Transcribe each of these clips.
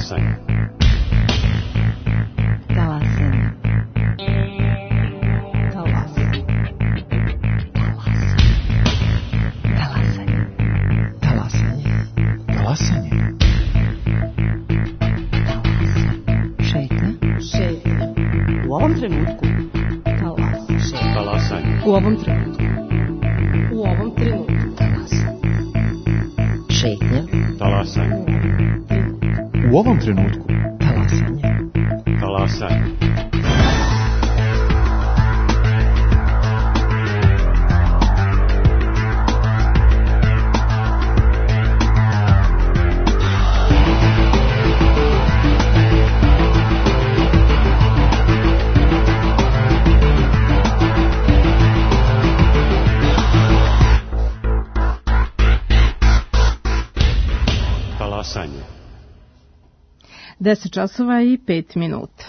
Talasanje. Talasanje. Talasanje. Talasanje. Talasanje. Talasanje. Šetnja. Šetnja. U ovom trenutku. Talasanje. Talasanje. U ovom trenutku. U ovom trenutku. Talasanje. Šetnja. Talasanje. U ovom trenutku. Talasanje. Talasanje. Talasanje. 10 časova i 5 minuta.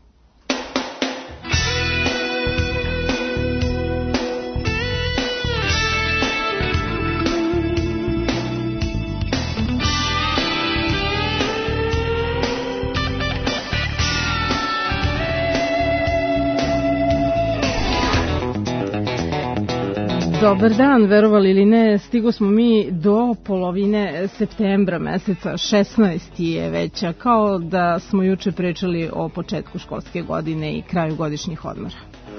Dobar dan, verovali ili ne, stigo smo mi do polovine septembra meseca, 16. je već, kao da smo juče pričali o početku školske godine i kraju godišnjih odmora.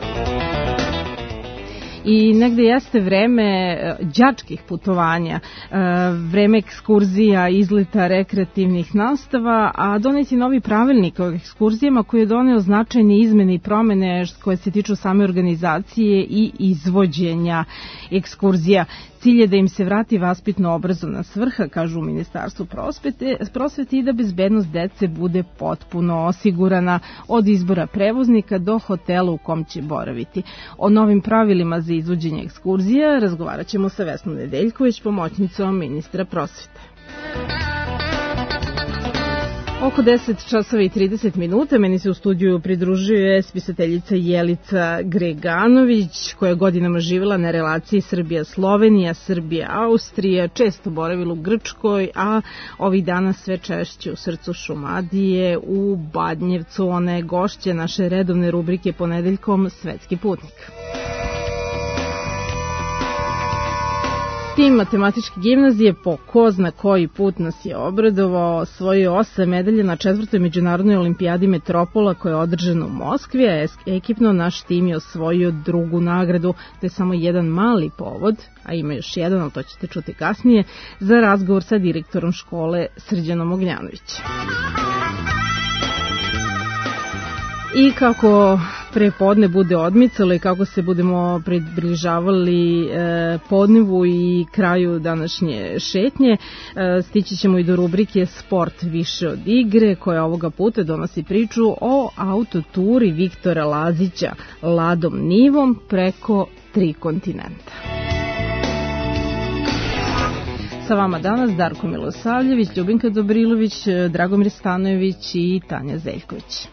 I negde jeste vreme đačkih putovanja, vreme ekskurzija, izleta, rekreativnih nastava, a doneti novi pravilnik o ekskurzijama koji je doneo značajne izmene i promene koje se tiču same organizacije i izvođenja ekskurzija. Cilj je da im se vrati vaspitno-obrazovna svrha, kažu u Ministarstvu prosvete, i da bezbednost dece bude potpuno osigurana od izbora prevoznika do hotela u kom će boraviti. O novim pravilima za izvođenje ekskurzija razgovarat ćemo sa Vesnom Nedeljković, pomoćnicom ministra prosvete. Oko 10 časova i 30 minuta meni se u studiju pridružuje spisateljica Jelica Greganović, koja je godinama živjela na relaciji Srbija-Slovenija, Srbija-Austrija, često boravila u Grčkoj, a ovih dana sve češće u srcu Šumadije, u Badnjevcu. Ona je gošća naše redovne rubrike Ponedeljkom Svetski putnik. Tim matematičke gimnazije po ko zna koji put nas je obradovao, osvojio 8 medalja na 4. međunarodnoj olimpijadi Metropola koja je održana u Moskvi, a ekipno naš tim je osvojio 2. nagradu. To je samo jedan mali povod, a ima još jedan, ali to ćete čuti kasnije, za razgovor sa direktorom škole Srđanom Ognjanovićem. I kako prepodne bude odmicalo i kako se budemo približavali podnevu i kraju današnje šetnje, stići ćemo i do rubrike Sport više od igre, koja ovoga puta donosi priču o autoturi Viktora Lazića Ladom Nivom preko 3 kontinenta. Sa vama danas Darko Milosavljević, Ljubinka Dobrilović, Dragomir Stanojević i Tanja Zeljković.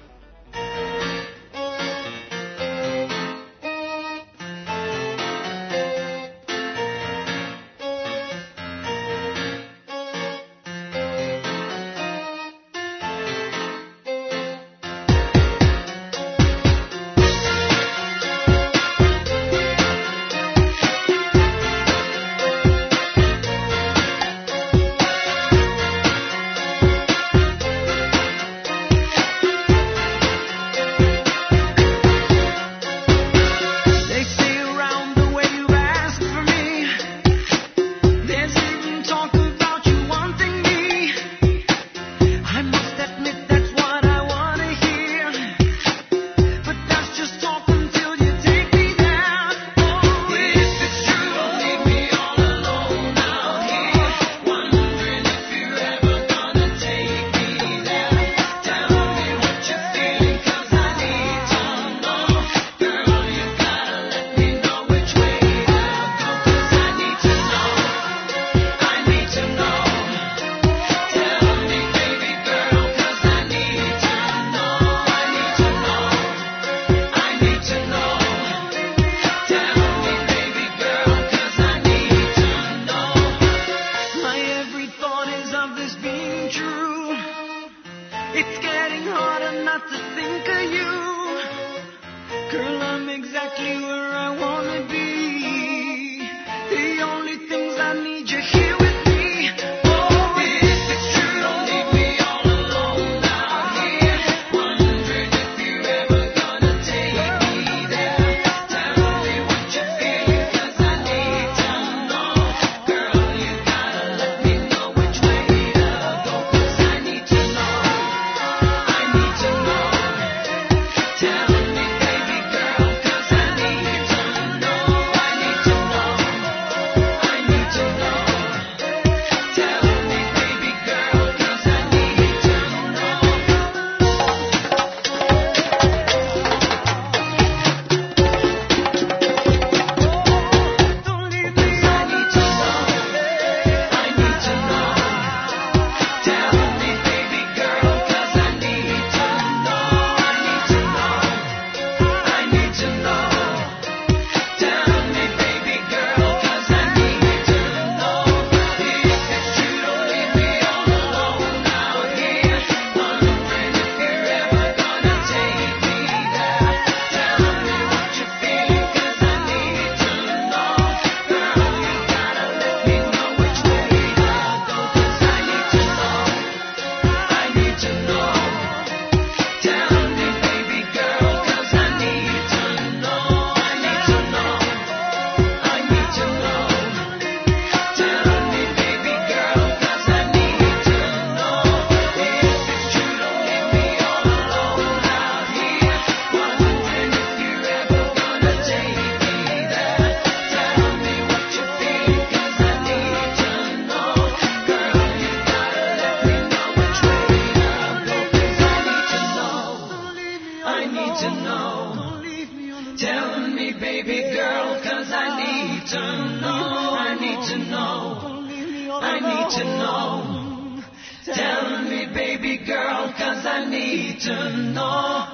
Tell me, baby girl, 'cause I need to know.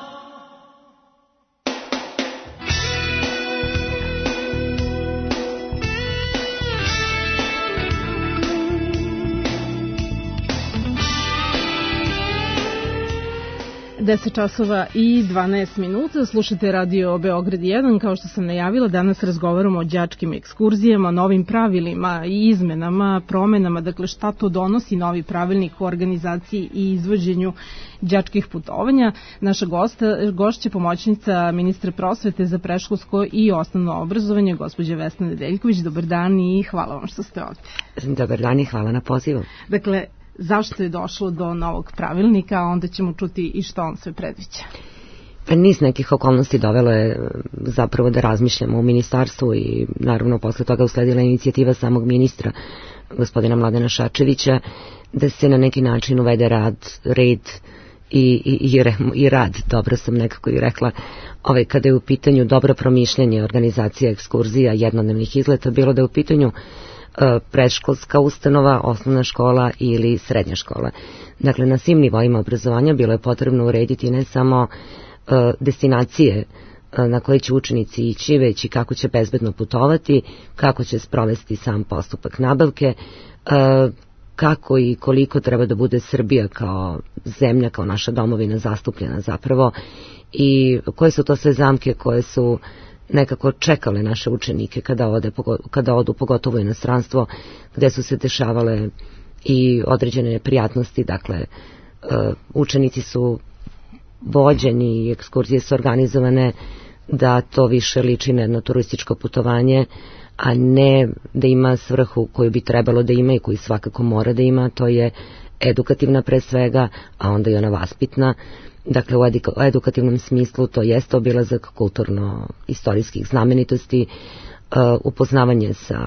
10 časova i 12 minuta, slušate radio Beograd 1, kao što sam najavila, danas razgovaramo o đačkim ekskurzijama, novim pravilima i izmenama, promenama, dakle šta to donosi novi pravilnik o organizaciji i izvođenju đačkih putovanja. Naša gošća, pomoćnica ministra prosvete za predškolsko i osnovno obrazovanje, gospođa Vesna Nedeljković. Dobar dan i hvala vam što ste ovde. Dobar dan i hvala na pozivu. Dakle, zašto je došlo do novog pravilnika, a onda ćemo čuti i što on sve predviđa. Niz nekih okolnosti dovelo je zapravo da razmišljamo u ministarstvu i naravno posle toga usledila inicijativa samog ministra, gospodina Mladena Šarčevića, da se na neki način uvede red i rad, dobro sam nekako i rekla, kada je u pitanju dobro promišljanje organizacije ekskurzija, jednodnevnih izleta, bilo da je u pitanju predškolska ustanova, osnovna škola ili srednja škola. Dakle, na svim nivoima obrazovanja bilo je potrebno urediti ne samo destinacije na koje će učenici ići, već i kako će bezbedno putovati, kako će sprovesti sam postupak nabavke, kako i koliko treba da bude Srbija kao zemlja, kao naša domovina zastupljena zapravo i koje su to sve zamke koje su nekako čekale naše učenike kada odu pogotovo u inostranstvo, gde su se dešavale i određene neprijatnosti. Dakle, učenici su vođeni i ekskurzije su organizovane da to više liči na jedno turističko putovanje, a ne da ima svrhu koju bi trebalo da ima i koju svakako mora da ima, to je edukativna pre svega, a onda i ona vaspitna. Dakle, u edukativnom smislu to jeste obilazak kulturno-istorijskih znamenitosti, upoznavanje sa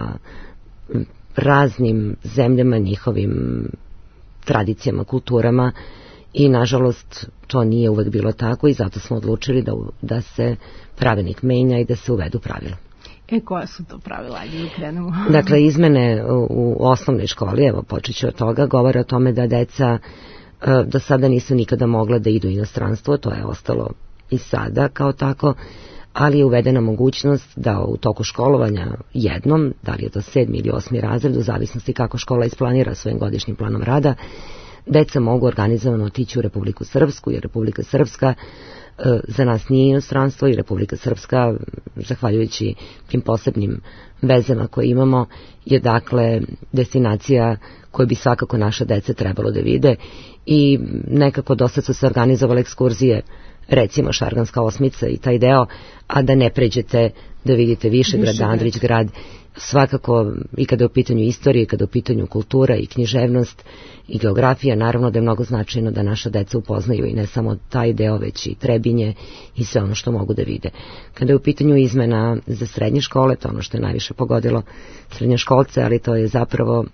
raznim zemljama, njihovim tradicijama, kulturama i nažalost to nije uvek bilo tako i zato smo odlučili da se pravilnik menja i da se uvedu pravila. Koja su to pravila? Ajde da krenemo. Dakle, izmene u osnovnoj školi, evo počet ću od toga, govore o tome da deca do sada nisu nikada mogla da idu u inostranstvo, to je ostalo i sada kao tako, ali je uvedena mogućnost da u toku školovanja jednom, da li je to 7. ili 8. razred, u zavisnosti kako škola isplanira svojim godišnjim planom rada, deca mogu organizovano otići u Republiku Srpsku, jer Republika Srpska za nas nije inostranstvo i Republika Srpska, zahvaljujući tim posebnim vezama koje imamo, je dakle destinacija koju bi svakako naša deca trebalo da vide i nekako dosta su se organizovale ekskurzije, recimo Šarganska osmica i taj deo, a da ne pređete da vidite Višegrad, Andrićgrad, svakako i kada je u pitanju istorije, kada je u pitanju kultura i književnost i geografija, naravno da je mnogo značajno da naša deca upoznaju i ne samo taj deo, već i Trebinje i sve ono što mogu da vide. Kada je u pitanju izmena za srednje škole, to ono što je najviše pogodilo srednjoškolce, ali to je zapravo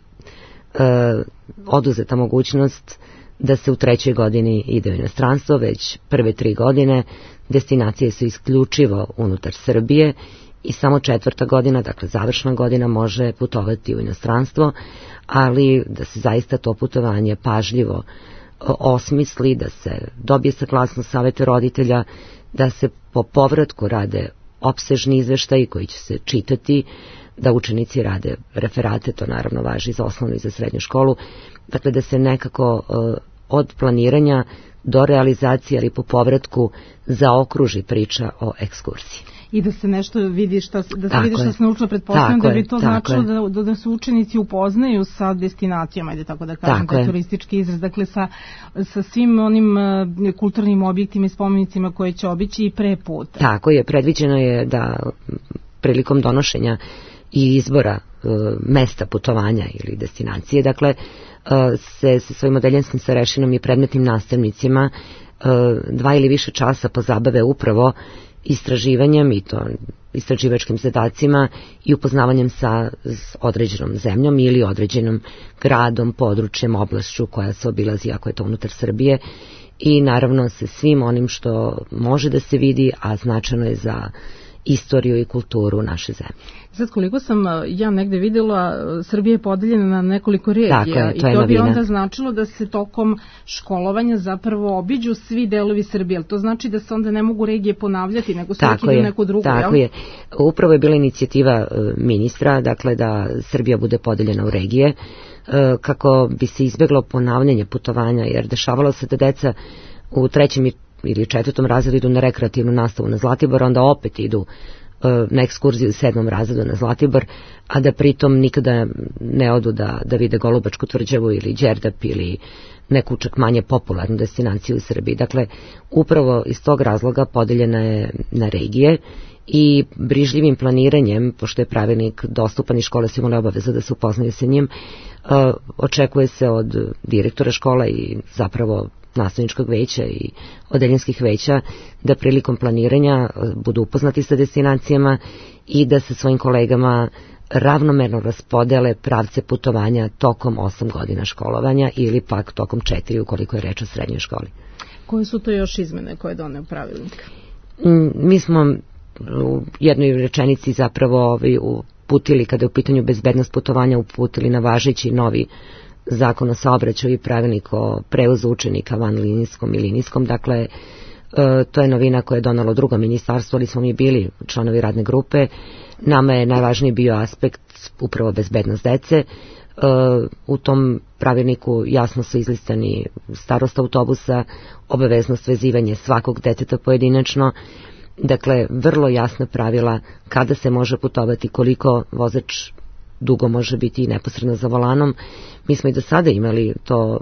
oduzeta mogućnost da se u 3. godini ide u inostranstvo, već prve 3 godine destinacije su isključivo unutar Srbije i samo 4. godina, dakle završna godina, može putovati u inostranstvo, ali da se zaista to putovanje pažljivo osmisli, da se dobije saglasnost saveta roditelja, da se po povratku rade opsežni izveštaji koji će se čitati, da učenici rade referate, to naravno važi za osnovnu i za srednju školu, dakle da se nekako od planiranja do realizacije, ali po povratku zaokruži priča o ekskurziji. I da se nešto vidi što se naučilo, pretpostavljam da bi to značilo da se učenici upoznaju sa destinacijama, ajde tako da kažem, taj turistički izraz, dakle sa svim onim kulturnim objektima i spomenicima koje će obići i pre puta. Tako je, predviđeno je da prilikom donošenja i izbora mesta putovanja ili destinacije, dakle se sa svojim odeljenjskim starešinom i predmetnim nastavnicima 2 ili više časa pozabave upravo istraživanjem i to istraživačkim zadacima i upoznavanjem sa određenom zemljom ili određenom gradom, područjem, oblašću koja se obilazi ako je to unutar Srbije i naravno sa svim onim što može da se vidi, a značajno je za istoriju i kulturu naše zemlje. Sad koliko sam ja negde videla, Srbija je podeljena na nekoliko regija. Tako je, i to bi novina. onda značilo da se tokom školovanja zapravo obiđu svi delovi Srbije. Ali to znači da se onda ne mogu regije ponavljati, nego se uvijek idu neku drugu. Tako je. Upravo je bila inicijativa ministra, dakle da Srbija bude podeljena u regije, kako bi se izbjeglo ponavljanje putovanja, jer dešavalo se da deca u 3. ili 4. razredu idu na rekreativnu nastavu na Zlatibor, onda opet idu na ekskurziju u 7. razredu na Zlatibor, a da pritom nikada ne odu da vide Golubačku tvrđavu ili Đerdap ili neku čak manje popularnu destinaciju u Srbiji. Dakle, upravo iz tog razloga podeljena je na regije i brižljivim planiranjem, pošto je pravilnik dostupan i škole su imale obavezu da se upoznaju sa njim, očekuje se od direktora škola i zapravo nastavničkog veća i odeljenskih veća da prilikom planiranja budu upoznati sa destinacijama i da sa svojim kolegama ravnomerno raspodele pravce putovanja tokom 8 godina školovanja ili pak tokom 4 ukoliko je reč o srednjoj školi. Koje su to još izmene koje doneo pravilnik? Mi smo u jednoj rečenici zapravo uputili, kada je u pitanju bezbednost putovanja, uputili na važeći novi zakon o saobraćaju i pravilnik o prevozu učenika vanlinijskom i linijskom. Dakle, to je novina koja je donalo drugo ministarstvo, ali smo mi bili članovi radne grupe. Nama je najvažniji bio aspekt upravo bezbednost dece. U tom pravilniku jasno su izlistani starost autobusa, obaveznost vezivanje svakog deteta pojedinačno. Dakle, vrlo jasna pravila kada se može putovati, koliko vozač dugo može biti neposredno za volanom. Mi smo i do sada imali to,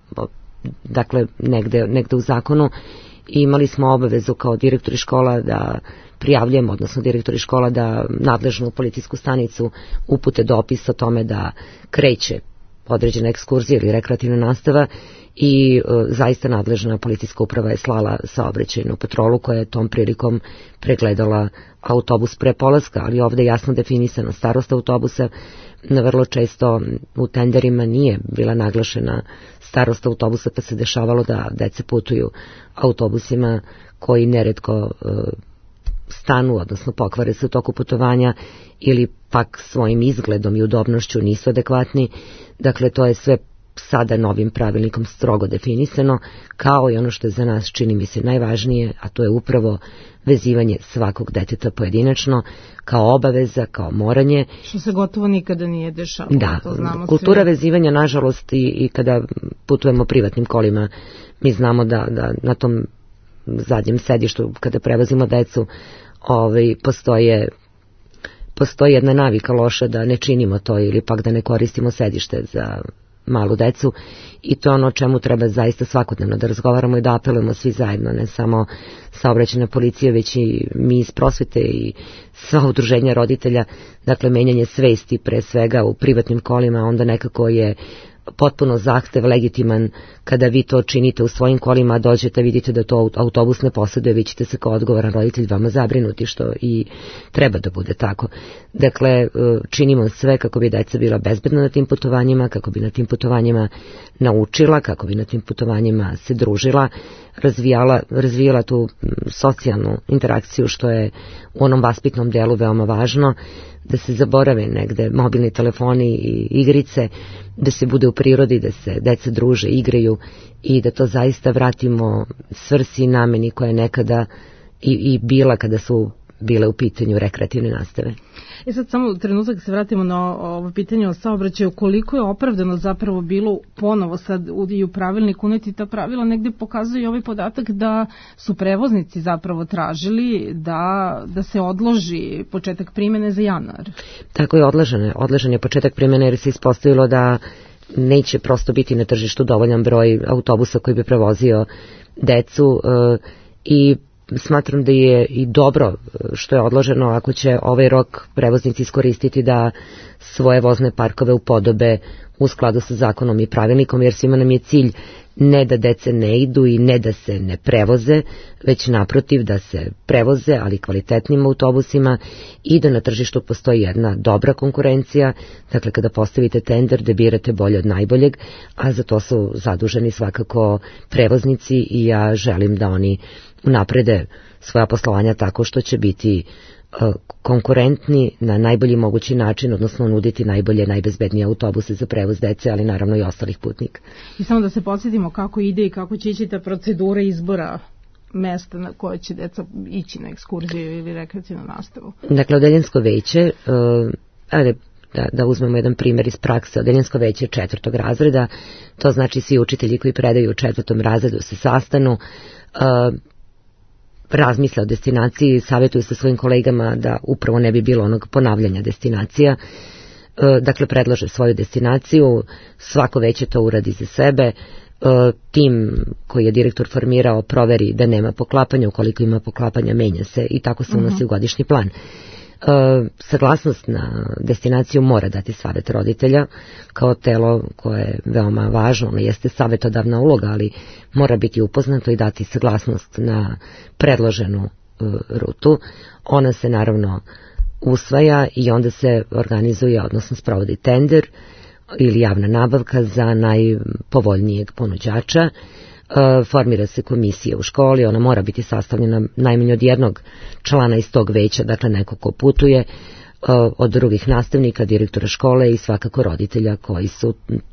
dakle, negde u zakonu, i imali smo obavezu kao direktori škola da prijavljujemo, odnosno direktori škola da nadležnu policijsku stanicu upute dopis o tome da kreće određena ekskurzija ili rekreativna nastava i zaista nadležna policijska uprava je slala saobraćajnu patrolu koja je tom prilikom pregledala autobus pre polaska, ali ovde je jasno definisano starost autobusa. Vrlo često u tenderima nije bila naglašena starost autobusa, pa se dešavalo da dece putuju autobusima koji neretko stanu, odnosno pokvare se u toku putovanja ili pak svojim izgledom i udobnošću nisu adekvatni. Dakle, to je sve sada novim pravilnikom strogo definisano, kao i ono što je za nas, čini mi se, najvažnije, a to je upravo vezivanje svakog deteta pojedinačno, kao obaveza, kao moranje. Što se gotovo nikada nije dešavalo. Da, to znamo kultura svi. vezivanja, nažalost, i kada putujemo privatnim kolima, mi znamo da na tom zadnjem sedištu, kada prevozimo decu, postoji jedna navika loša da ne činimo to ili pak da ne koristimo sedište za malu decu, i to je ono o čemu treba zaista svakodnevno da razgovaramo i da apelujemo svi zajedno, ne samo saobraćajna policija, već i mi iz prosvete i sva udruženja roditelja. Dakle, menjanje svesti pre svega u privatnim kolima, onda nekako je potpuno zahtev legitiman kada vi to činite u svojim kolima, dođete, vidite da to autobus ne posjeduje, vi ćete se kao odgovoran roditelj vama zabrinuti, što i treba da bude tako. Dakle, činimo sve kako bi deca bila bezbedna na tim putovanjima, kako bi na tim naučila, kako bi na tim putovanjima se družila, razvijala tu socijalnu interakciju, što je u onom vaspitnom delu veoma važno, da se zaborave negde mobilni telefoni i igrice, da se bude u prirodi, da se deca druže, igraju i da to zaista vratimo svrsi i nameni koja je nekada i bila kada su bile u pitanju rekreativne nastave. Sad samo trenutak se vratimo na ovo pitanje o saobraćaju. Koliko je opravdano zapravo bilo ponovo sad i u pravilnik uneti ta pravila, negde pokazuje i ovaj podatak da su prevoznici zapravo tražili da se odloži početak primene za januar. Tako je, odložen je početak primene jer se ispostavilo da neće prosto biti na tržištu dovoljan broj autobusa koji bi prevozio decu i smatram da je i dobro što je odloženo ako će ovaj rok prevoznici iskoristiti da svoje vozne parkove upodobe u skladu sa zakonom i pravilnikom, jer svima nam je cilj ne da dece ne idu i ne da se ne prevoze, već naprotiv da se prevoze, ali kvalitetnim autobusima i da na tržištu postoji jedna dobra konkurencija, dakle kada postavite tender da birate bolje od najboljeg, a za to su zaduženi svakako prevoznici i ja želim da oni unaprede svoja poslovanja tako što će biti konkurentni na najbolji mogući način, odnosno nuditi najbolje, najbezbednije autobuse za prevoz dece, ali naravno i ostalih putnika. I samo da se podsjetimo kako ide i kako će ići ta procedura izbora mesta na koje će deca ići na ekskurziju ili rekreativnu nastavu. Dakle, odeljensko veće, da uzmemo jedan primjer iz prakse, odeljensko veće 4. razreda, to znači svi učitelji koji predaju u 4. razredu se sastanu, razmisle o destinaciji, savjetuju sa svojim kolegama da upravo ne bi bilo onog ponavljanja destinacija. Dakle, predlože svoju destinaciju, svako veće to uradi za sebe, tim koji je direktor formirao proveri da nema poklapanja, ukoliko ima poklapanja menja se i tako se unosi u godišnji plan. Saglasnost na destinaciju mora dati savjet roditelja kao telo koje je veoma važno, ono jeste savjetodavna uloga, ali mora biti upoznato i dati saglasnost na predloženu rutu. Ona se naravno usvaja i onda se organizuje, odnosno sprovodi tender ili javna nabavka za najpovoljnijeg ponuđača. Formira se komisija u školi, ona mora biti sastavljena najmanje od jednog člana iz tog veća, dakle neko ko putuje, od drugih nastavnika, direktora škole i svakako roditelja koji su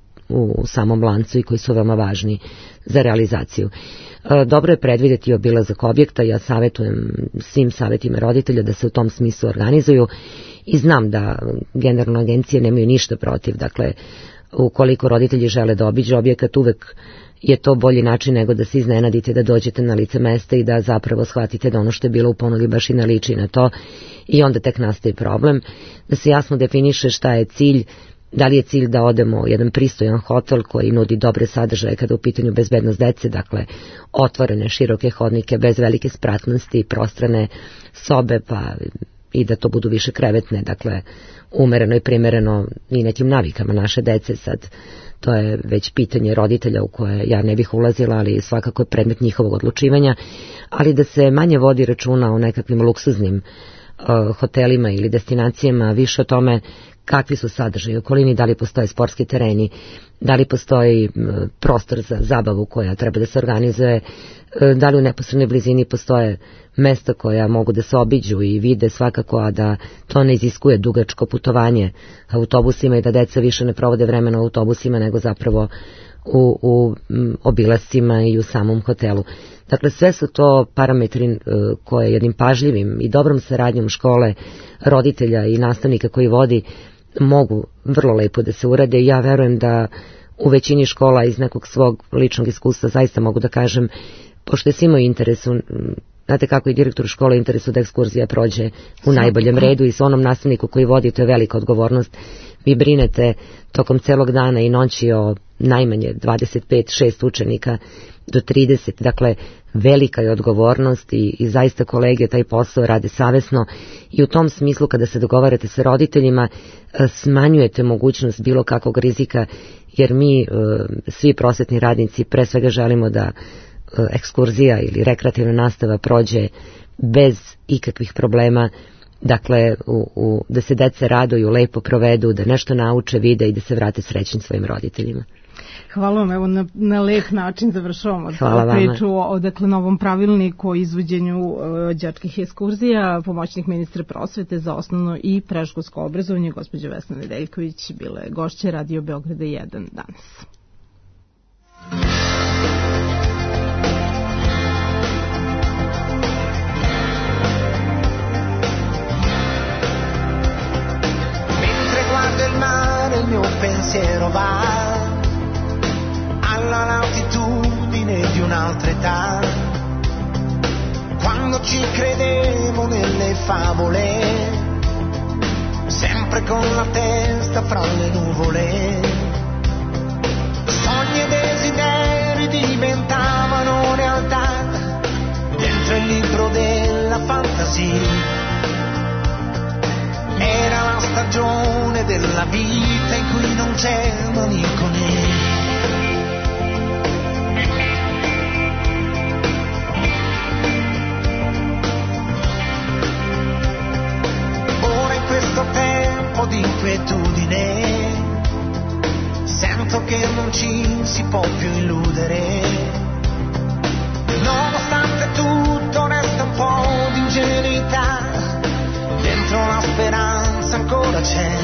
u samom lancu i koji su veoma važni za realizaciju. Dobro je predvidjeti obilazak objekta, ja savjetujem svim savjetima roditelja da se u tom smislu organizuju i znam da generalno agencije nemaju ništa protiv, dakle ukoliko roditelji žele da obiđu objekat, uvek je to bolji način nego da se iznenadite, da dođete na lice mesta i da zapravo shvatite da ono što je bilo u ponudi baš i ne liči na to i onda tek nastaje problem, da se jasno definiše šta je cilj, da li je cilj da odemo u jedan pristojan hotel koji nudi dobre sadržaje kada u pitanju bezbednost dece, dakle otvorene, široke hodnike, bez velike spratnosti, prostrane sobe, pa i da to budu više krevetne, dakle umereno i primereno i nekim navikama naše dece. Sad to je već pitanje roditelja u koje ja ne bih ulazila, ali svakako je predmet njihovog odlučivanja, ali da se manje vodi računa o nekakvim luksuznim hotelima ili destinacijama, više o tome kakvi su sadržaji u okolini, da li postoje sportski tereni, da li postoji prostor za zabavu koja treba da se organizuje, da li u neposrednoj blizini postoje mesta koja mogu da se obiđu i vide svakako, a da to ne iziskuje dugačko putovanje autobusima i da deca više ne provode vremena u autobusima nego zapravo u obilascima i u samom hotelu. Dakle, sve su to parametri koje jednim pažljivim i dobrom saradnjom škole, roditelja i nastavnika koji vodi mogu vrlo lepo da se urade i ja verujem da u većini škola iz nekog svog ličnog iskustva zaista mogu da kažem, pošto je svima u interesu, znate kako i direktor škole interesu da ekskurzija prođe u najboljem redu i s onom nastavniku koji vodi, to je velika odgovornost. Vi brinete tokom celog dana i noći o najmanje 25-6 učenika do 30, dakle velika je odgovornost i zaista kolege taj posao rade savesno i u tom smislu kada se dogovarate sa roditeljima smanjujete mogućnost bilo kakvog rizika, jer mi svi prosvetni radnici pre svega želimo da ekskurzija ili rekreativna nastava prođe bez ikakvih problema, dakle da se dece raduju, lepo provedu, da nešto nauče, vide i da se vrate srećni svojim roditeljima. Hvala vam, evo na lep način završavamo priču o novom pravilniku o izvođenju đačkih ekskurzija. Pomoćnik ministra prosvete za osnovno i predškolsko obrazovanje, gospođa Vesna Nedeljković, bila je gošća Radio Beograda 1 danas. Mentre guardo il mare il mio pensiero va alla latitudine di un'altra età, quando ci credevo nelle favole, sempre con la testa fra le nuvole, sogni e desideri diventavano realtà dentro il libro della fantasia. Era la stagione della vita in cui non c'è malinconia. Questo tempo di inquietudine sento che non ci si può più illudere, nonostante tutto resta un po' di ingenuità dentro la speranza ancora c'è.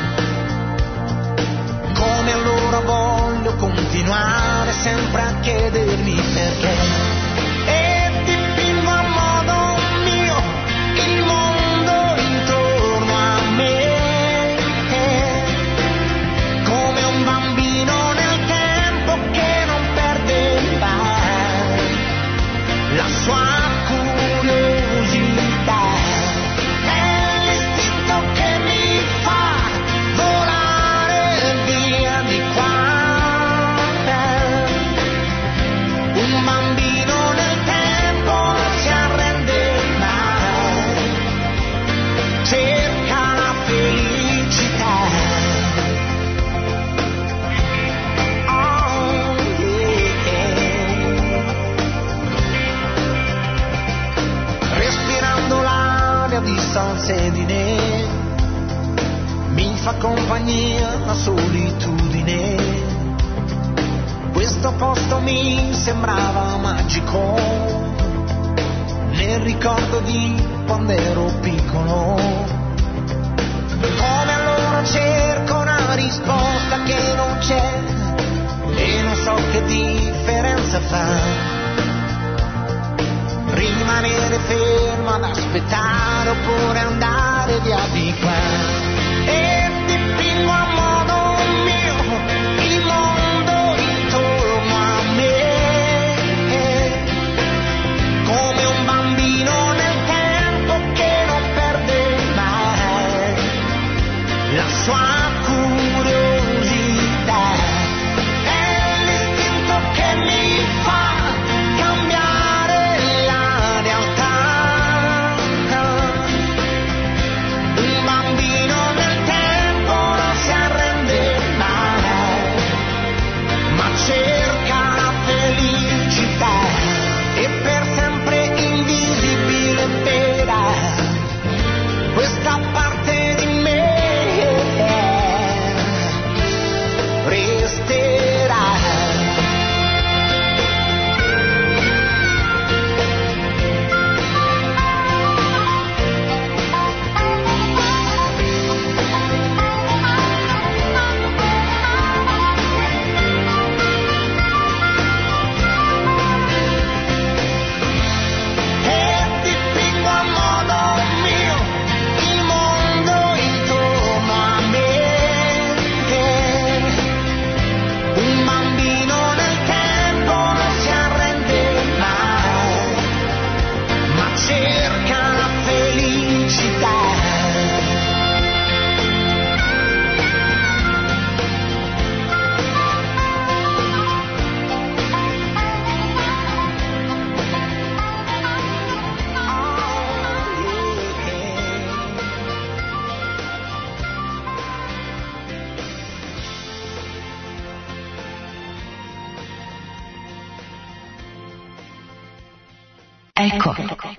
Come allora voglio continuare sempre a chiedermi perché. E dipingo a modo mio il mondo intorno a me, come un bambino nel tempo che non perde mai la sua curiosità. È l'istinto che mi fa volare via di qua. Un bambino nel tempo non si arrende mai, cerca la felicità. Oh, yeah. Respirando l'aria di salsedine mi fa compagnia la solitudine. Questo posto mi sembrava magico nel ricordo di quando ero piccolo. Come allora cerco una risposta che non c'è e non so che differenza fa rimanere ferma ad aspettare oppure andare via di qua. E dipingo a modo mio il mondo intorno a me, come un bambino nel tempo che non perde mai la sua curiosità. È l'istinto che mi fa cambiare la realtà. Un bambino nel tempo non si arrende mai, ma cerca la felicità. E per sempre invisibile e vera questa parte di me resterà. E dipingo a modo mio il mondo intorno a me, un bambino nel tempo non si arrende mai, ma cerca la felicità. Eko.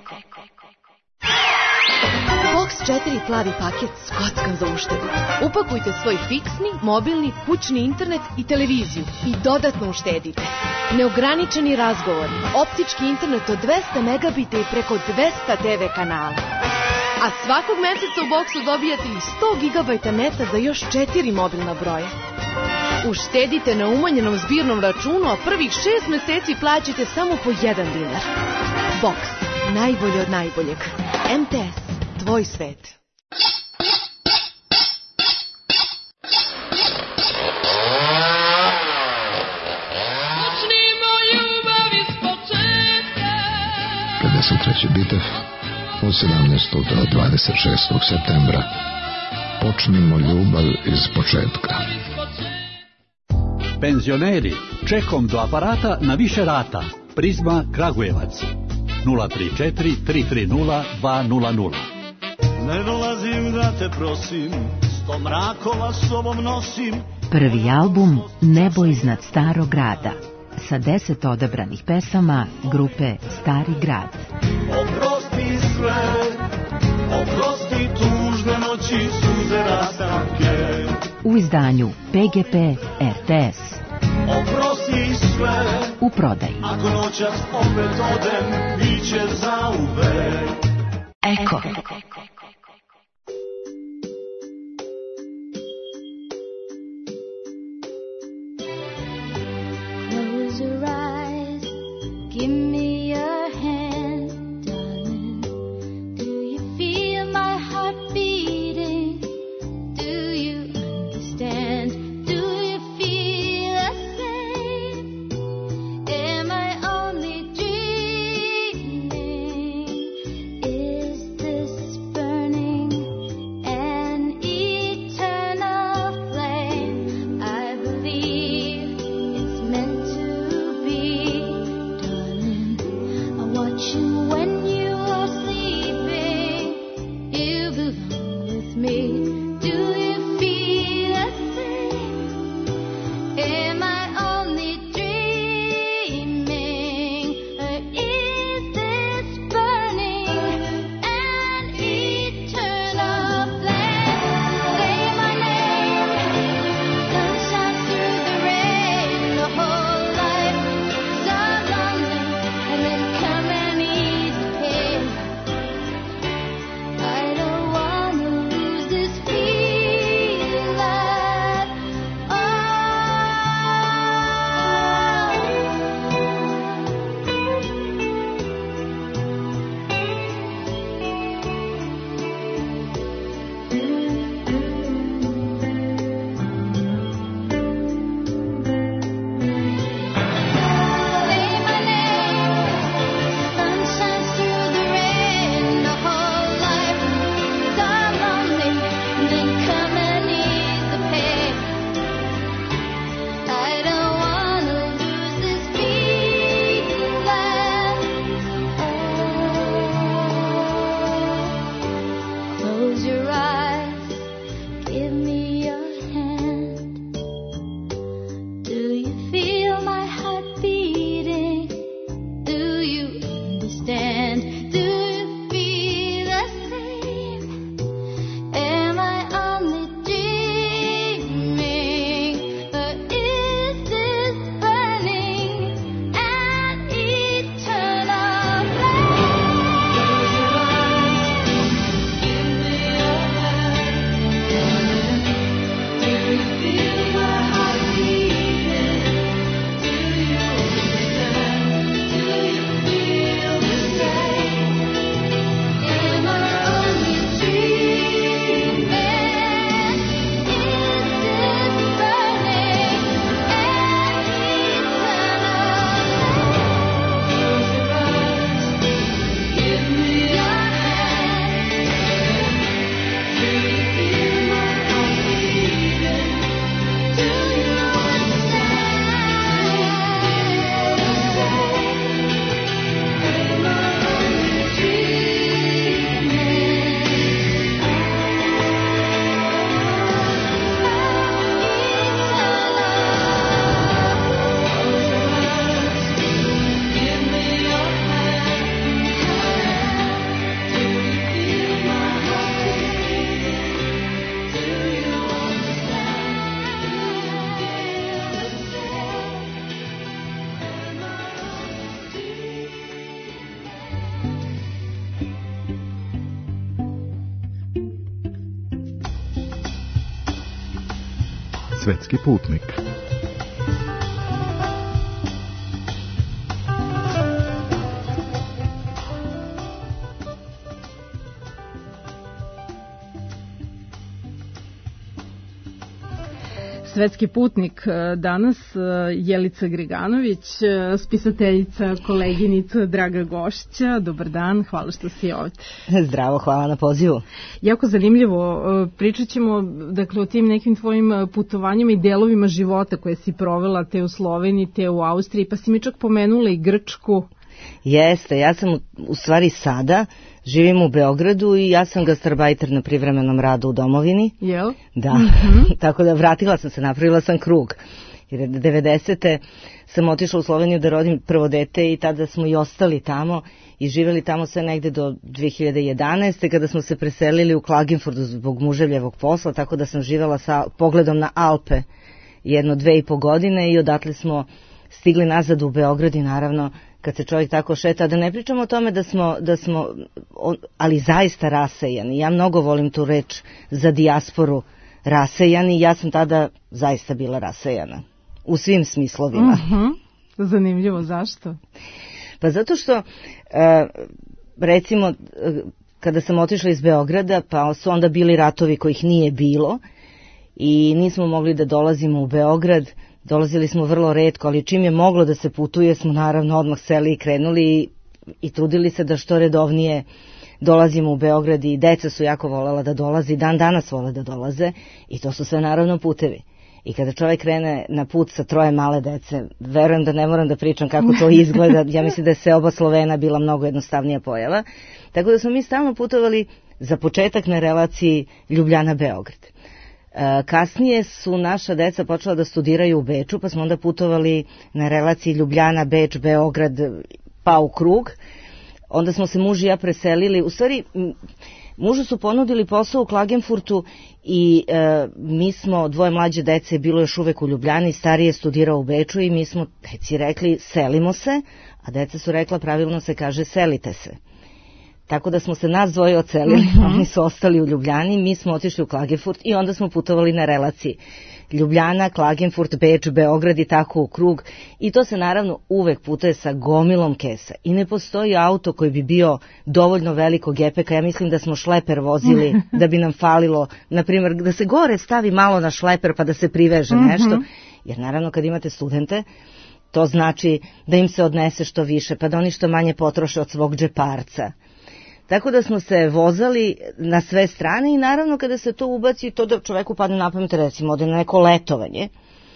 Box 4 plavi paket s kockom za uštedu. Upakujte svoj fiksni, mobilni, kućni internet i televiziju i dodatno uštedite. Neograničeni razgovor, optički internet od 200 megabita i preko 200 TV kanala. A svakog meseca u boksu dobijate i 100 gigabajta neta za još 4 mobilna broja. Uštedite na umanjenom zbirnom računu, a prvih 6 meseci plaćate samo po 1 dinar. Box. Najbolje od najboljeg. MTS. Tvoj svet. Treći bitev od 17. do 26. septembra. Počnimo ljubav iz početka. Penzioneri, čekom do aparata na više rata. Prizma Kragujevac 034 330 200. Ne dolazim da te prosim, 100 mrakova s sobom nosim. Prvi album Nebo iznad starog grada sa 10 odabranih pesama grupe Stari grad. Oprosti sve, oprosti tužne noći, suze rastanke. U izdanju PGP RTS. Oprosti sve, u prodaji. Ako noćas opet odem, bit će zauvek. Eko. Svetski putnik. Svetski putnik danas Jelica Griganović, spisateljica, koleginica, draga gošća. Dobar dan, hvala što si ovdje. Zdravo, hvala na pozivu. Jako zanimljivo, pričat ćemo dakle, o tim nekim tvojim putovanjima i delovima života koje si provela, te u Sloveniji, te u Austriji, pa si mi čak pomenula i Grčku. Jeste, ja sam u stvari sada, živim u Beogradu i ja sam gastarbajter na privremenom radu u domovini. Jel? Da, tako da vratila sam se, napravila sam krug. Jer 90. sam otišla u Sloveniju da rodim prvo dete i tada smo i ostali tamo i živjeli tamo sve negde do 2011. kada smo se preselili u Klagenfurt zbog muževljevog posla, tako da sam živjela sa pogledom na Alpe 1-2,5 godine i odatle smo stigli nazad u Beograd i naravno kad se čovjek tako šeta, da ne pričamo o tome da smo ali zaista rasejani. Ja mnogo volim tu reč za dijasporu, rasejani, ja sam tada zaista bila rasejana. U svim smislovima. Zanimljivo, zašto? Pa zato što, recimo, kada sam otišla iz Beograda, pa su onda bili ratovi kojih nije bilo i nismo mogli da dolazimo u Beograd. Dolazili smo vrlo retko, ali čim je moglo da se putuje, smo naravno odmah seli i krenuli i trudili se da što redovnije dolazimo u Beograd i deca su jako voljela da dolazi, dan danas vole da dolaze i to su sve naravno putevi. I kada čovjek krene na put sa 3 male dece, verujem da ne moram da pričam kako to izgleda, ja mislim da je seoba Slovena bila mnogo jednostavnija pojava, tako da smo mi stalno putovali za početak na relaciji Ljubljana-Beograd. Kasnije su naša deca počela da studiraju u Beču, pa smo onda putovali na relaciji Ljubljana, Beč, Beograd, pa u krug. Onda smo se muž i ja preselili. U stvari, mužu su ponudili posao u Klagenfurtu i mi smo, 2 mlađe dece, bilo još uvek u Ljubljani, starije studirao u Beču i mi smo deci rekli selimo se, a deca su rekla pravilno se kaže selite se. Tako da smo se nas 2 odselili, oni su ostali u Ljubljani, mi smo otišli u Klagenfurt i onda smo putovali na relaciji Ljubljana, Klagenfurt, Beč, Beograd i tako u krug. I to se naravno uvek putuje sa gomilom kesa. I ne postoji auto koji bi bio dovoljno velikog gepeka. Ja mislim da smo šleper vozili da bi nam falilo, na primjer, da se gore stavi malo na šleper pa da se priveže nešto. Jer naravno kad imate studente, to znači da im se odnese što više, pa da oni što manje potroše od svog džeparca. Tako da smo se vozali na sve strane i naravno kada se to ubaci, to da čoveku padne na pamet, recimo ode na neko letovanje,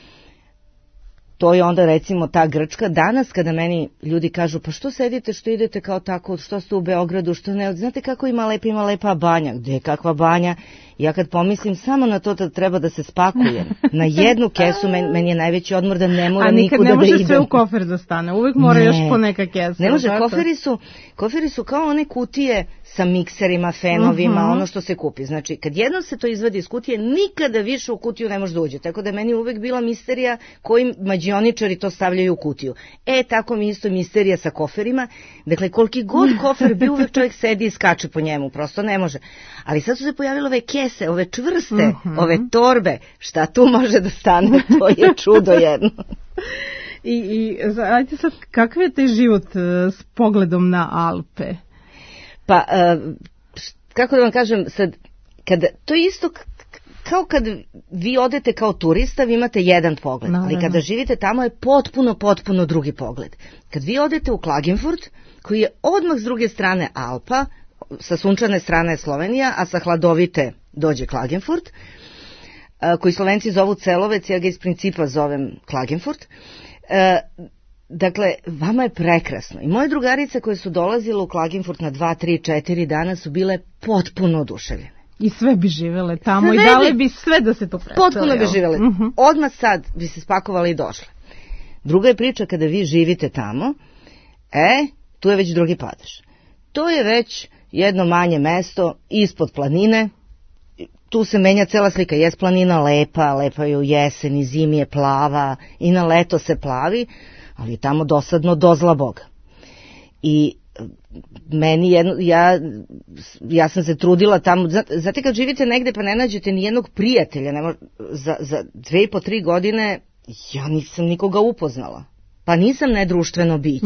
to je onda recimo ta Grčka. Danas kada meni ljudi kažu pa što sedite, što idete kao tako, što ste u Beogradu, što ne, znate kako ima lepa banja, gde je kakva banja, ja kad pomislim samo na to da treba da se spakujem, na jednu kesu meni je najveći odmor da ne mora nikuda da idem. A nikad ne može sve u kofer da stane, uvek mora još po neka kesa. Ne može, koferi su kao one kutije sa mikserima, fenovima, ono što se kupi. Znači, kad jednom se to izvadi iz kutije, nikada više u kutiju ne može da uđe. Tako da je meni uvek bila misterija kojim mađioničari to stavljaju u kutiju. Tako mi isto misterija sa koferima. Dakle, koliki god kofer bi, uvek čovjek sedi i skače po njemu, prosto ne može. Ali sad su se pojavile ove kese, ove čvrste, ove torbe, šta tu može da stane, to je čudo jedno. I ajde sad, kakav je taj život s pogledom na Alpe? Pa, kako da vam kažem, sad, to je isto kao kad vi odete kao turista, vi imate jedan pogled, ali kada živite tamo je potpuno drugi pogled. Kad vi odete u Klagenfurt, koji je odmah s druge strane Alpa, sa sunčane strane je Slovenija, a sa hladovite dođe Klagenfurt, koji Slovenci zovu Celovec, ja ga iz principa zovem Klagenfurt. Dakle, vama je prekrasno. I moje drugarice koje su dolazile u Klagenfurt na 2, 3, 4 dana su bile potpuno oduševljene. I sve bi živele tamo i dale bi sve da se to predstavlja. Potpuno bi živele. Odmah sad bi se spakovali i došle. Druga je priča kada vi živite tamo, tu je već drugi padež. To je već jedno manje mesto ispod planine, tu se menja cela slika, jes planina lepa je u jesen i zimi je plava i na leto se plavi, ali je tamo dosadno do zla Boga. I meni ja sam se trudila tamo, znate kad živite negde pa ne nađete ni jednog prijatelja, za 2,5-3 godine ja nisam nikoga upoznala, pa nisam nedruštveno biće.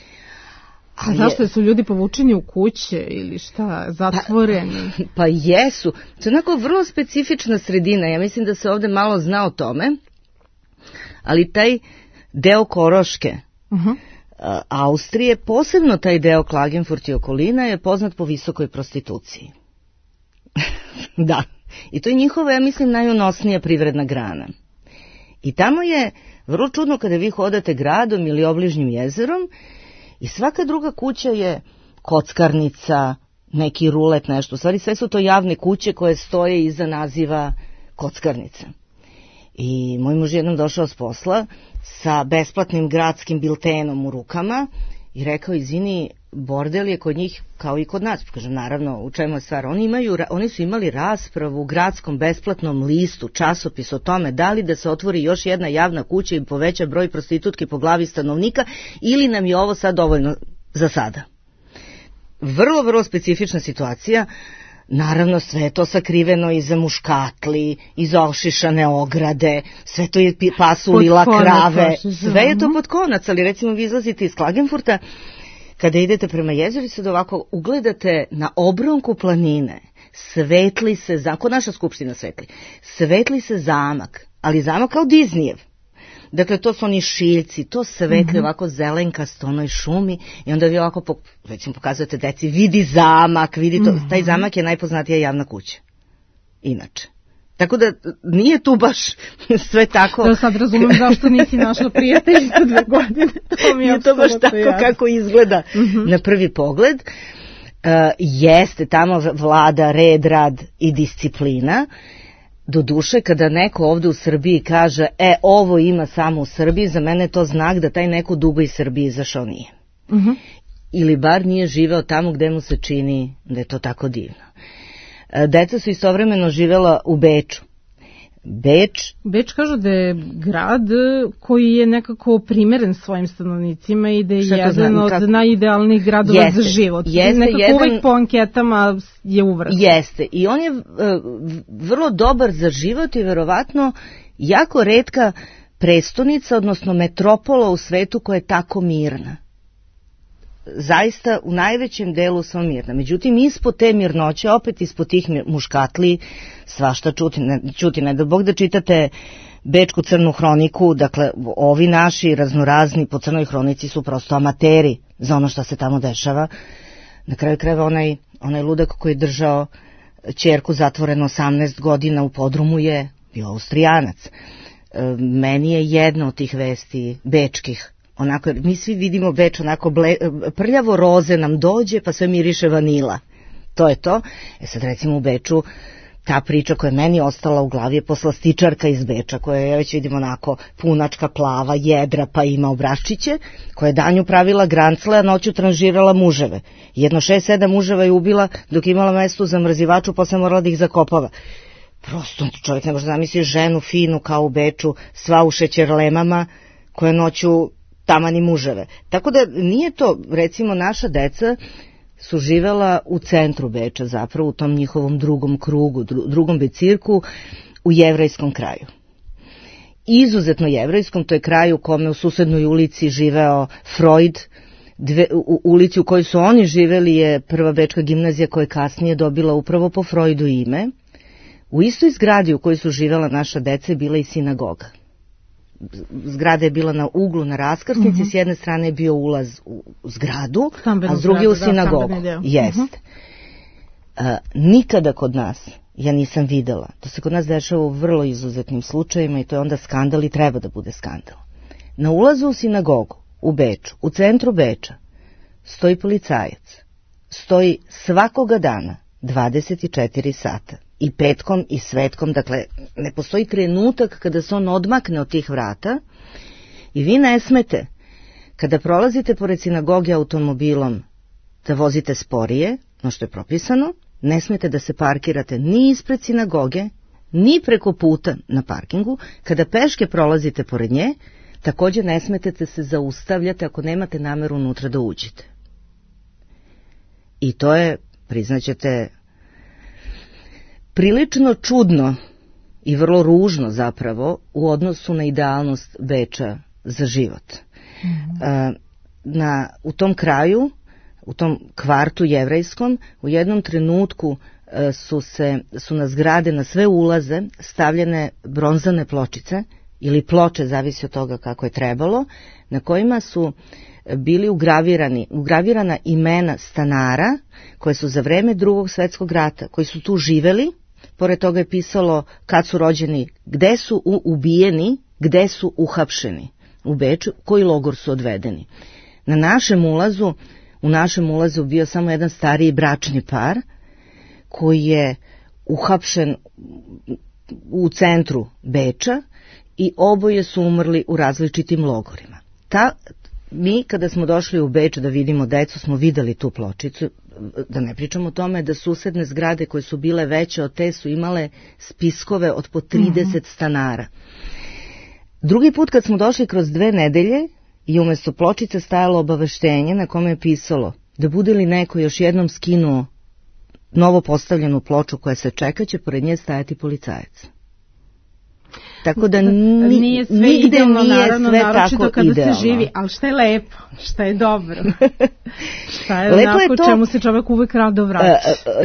A zašto su ljudi povučeni u kuće ili šta, zatvoreni? Pa jesu, to je onako vrlo specifična sredina, ja mislim da se ovde malo zna o tome, ali taj deo Koroške, Austrije, posebno taj deo Klagenfurt i okolina je poznat po visokoj prostituciji. Da, i to je njihova, ja mislim, najunosnija privredna grana. I tamo je vrlo čudno kada vi hodate gradom ili obližnjim jezerom i svaka druga kuća je kockarnica, neki rulet, nešto. U stvari sve su to javne kuće koje stoje iza naziva kockarnica. I moj muž jednom došao s posla sa besplatnim gradskim biltenom u rukama i rekao, izvini, bordel je kod njih kao i kod nas. Kažem, naravno, u čemu je stvar? Oni su imali raspravu u gradskom besplatnom listu, časopis o tome da li da se otvori još jedna javna kuća i poveća broj prostitutki po glavi stanovnika ili nam je ovo sad dovoljno za sada. Vrlo, vrlo specifična situacija. Naravno, sve je to sakriveno iza muškatli, iza ošišane ograde, sve to je pasulila krave, sve je to pod konac, ali recimo vi izlazite iz Klagenfurta, kada idete prema jezeru i sad ovako ugledate na obronku planine, svetli se, ko naša skupština svetli se zamak, ali zamak kao Disneyev. Dakle, to su oni šiljci, to svetli ovako zelenkasto onoj šumi i onda vi ovako, recimo pokazujete deci, vidi zamak, vidi to, taj zamak je najpoznatija javna kuća. Inače. Tako da nije tu baš sve tako... Da sad razumem zašto nisi našla prijateljica 2 godine. Nije to baš tako kako izgleda na prvi pogled. Jeste, tamo vlada red, rad i disciplina. Doduše, kada neko ovde u Srbiji kaže, ovo ima samo u Srbiji, za mene je to znak da taj neko dugo iz Srbije izašao nije. Ili bar nije živeo tamo gde mu se čini da je to tako divno. Deca su istovremeno živela u Beču. Beč kažu da je grad koji je nekako primeren svojim stanovnicima i da je jedan od najidealnijih gradova za život. Nekako uvek po anketama je uvrst. Jeste, i on je vrlo dobar za život i verovatno jako retka prestonica, odnosno metropola u svetu koja je tako mirna. Zaista u najvećem delu sam mirna. Međutim, ispod te mirnoće, opet ispod tih muškatli, svašta čuti. Ne da Bog da čitate Bečku crnu hroniku, dakle, ovi naši raznorazni po crnoj hronici su prosto amateri za ono što se tamo dešava. Na kraju krajeva onaj ludak koji je držao ćerku zatvoreno 18 godina u podrumu je bio Austrijanac. Meni je jedna od tih vesti bečkih, onako, mi svi vidimo Beč onako prljavo roze nam dođe pa sve miriše vanila. To je to. Sad recimo u Beču ta priča koja je meni ostala u glavi je poslastičarka iz Beča, koja je, već vidimo onako, punačka, plava, jedra, pa ima obraščiće, koja je danju pravila grancle, a noću tranžirala muževe. Jedno 6-7 muževa je ubila dok imala mesto u zamrzivaču, posle morala da ih zakopava. Prosto čovjek ne može zamisliti ženu finu kao u Beču, sva u šećerlemama, koja noću tamani muževe. Tako da nije to, recimo naša deca su živela u centru Beča, zapravo u tom njihovom drugom krugu, drugom becirku, u jevrejskom kraju. Izuzetno jevrejskom, to je kraj u kome u susednoj ulici živeo Freud, u ulici u kojoj su oni živeli je prva bečka gimnazija koja je kasnije dobila upravo po Freudu ime. U istoj zgradi u kojoj su živela naša deca je bila i sinagoga. Zgrada je bila na uglu, na raskrsnici, s jedne strane je bio ulaz u zgradu, a s druge u sinagogu. Jeste. Nikada kod nas ja nisam videla, to se kod nas dešava u vrlo izuzetnim slučajima i to je onda skandal i treba da bude skandal. Na ulazu u sinagogu, u Beču, u centru Beča, stoji policajac. Stoji svakoga dana, 24 sata. I petkom i svetkom, dakle, ne postoji trenutak kada se on odmakne od tih vrata i vi ne smete, kada prolazite pored sinagoge automobilom, da vozite sporije, no što je propisano, ne smete da se parkirate ni ispred sinagoge, ni preko puta na parkingu. Kada peške prolazite pored nje, također ne smete se zaustavljati ako nemate nameru unutra da uđete. I to je, priznaćete, prilično čudno i vrlo ružno zapravo u odnosu na idealnost Beča za život. U tom kraju, u tom kvartu jevrejskom, u jednom trenutku su na zgrade, na sve ulaze stavljene bronzane pločice ili ploče, zavisi od toga kako je trebalo, na kojima su bili ugravirana imena stanara koje su za vreme Drugog svjetskog rata, koji su tu živeli. Pored toga je pisalo kad su rođeni, gde su ubijeni, gde su uhapšeni u Beču, koji logor su odvedeni. U našem ulazu bio samo jedan stariji bračni par koji je uhapšen u centru Beča i oboje su umrli u različitim logorima. Mi kada smo došli u Beč da vidimo decu smo videli tu pločicu, da ne pričamo o tome da susedne zgrade koje su bile veće od te su imale spiskove od po 30 stanara. Drugi put kad smo došli kroz 2 nedelje i umjesto pločice stajalo obaveštenje na kome je pisalo da bude li neko još jednom skinuo novo postavljenu ploču koja se čeka, će pored nje stajati policajac. Tako da nije sve nigde idealno, nije naravno, sve naročito tako kada idealno. se živi, ali šta je lepo, šta je dobro, šta je Lepo onako je to, čemu se čovjek uvek rado vraća.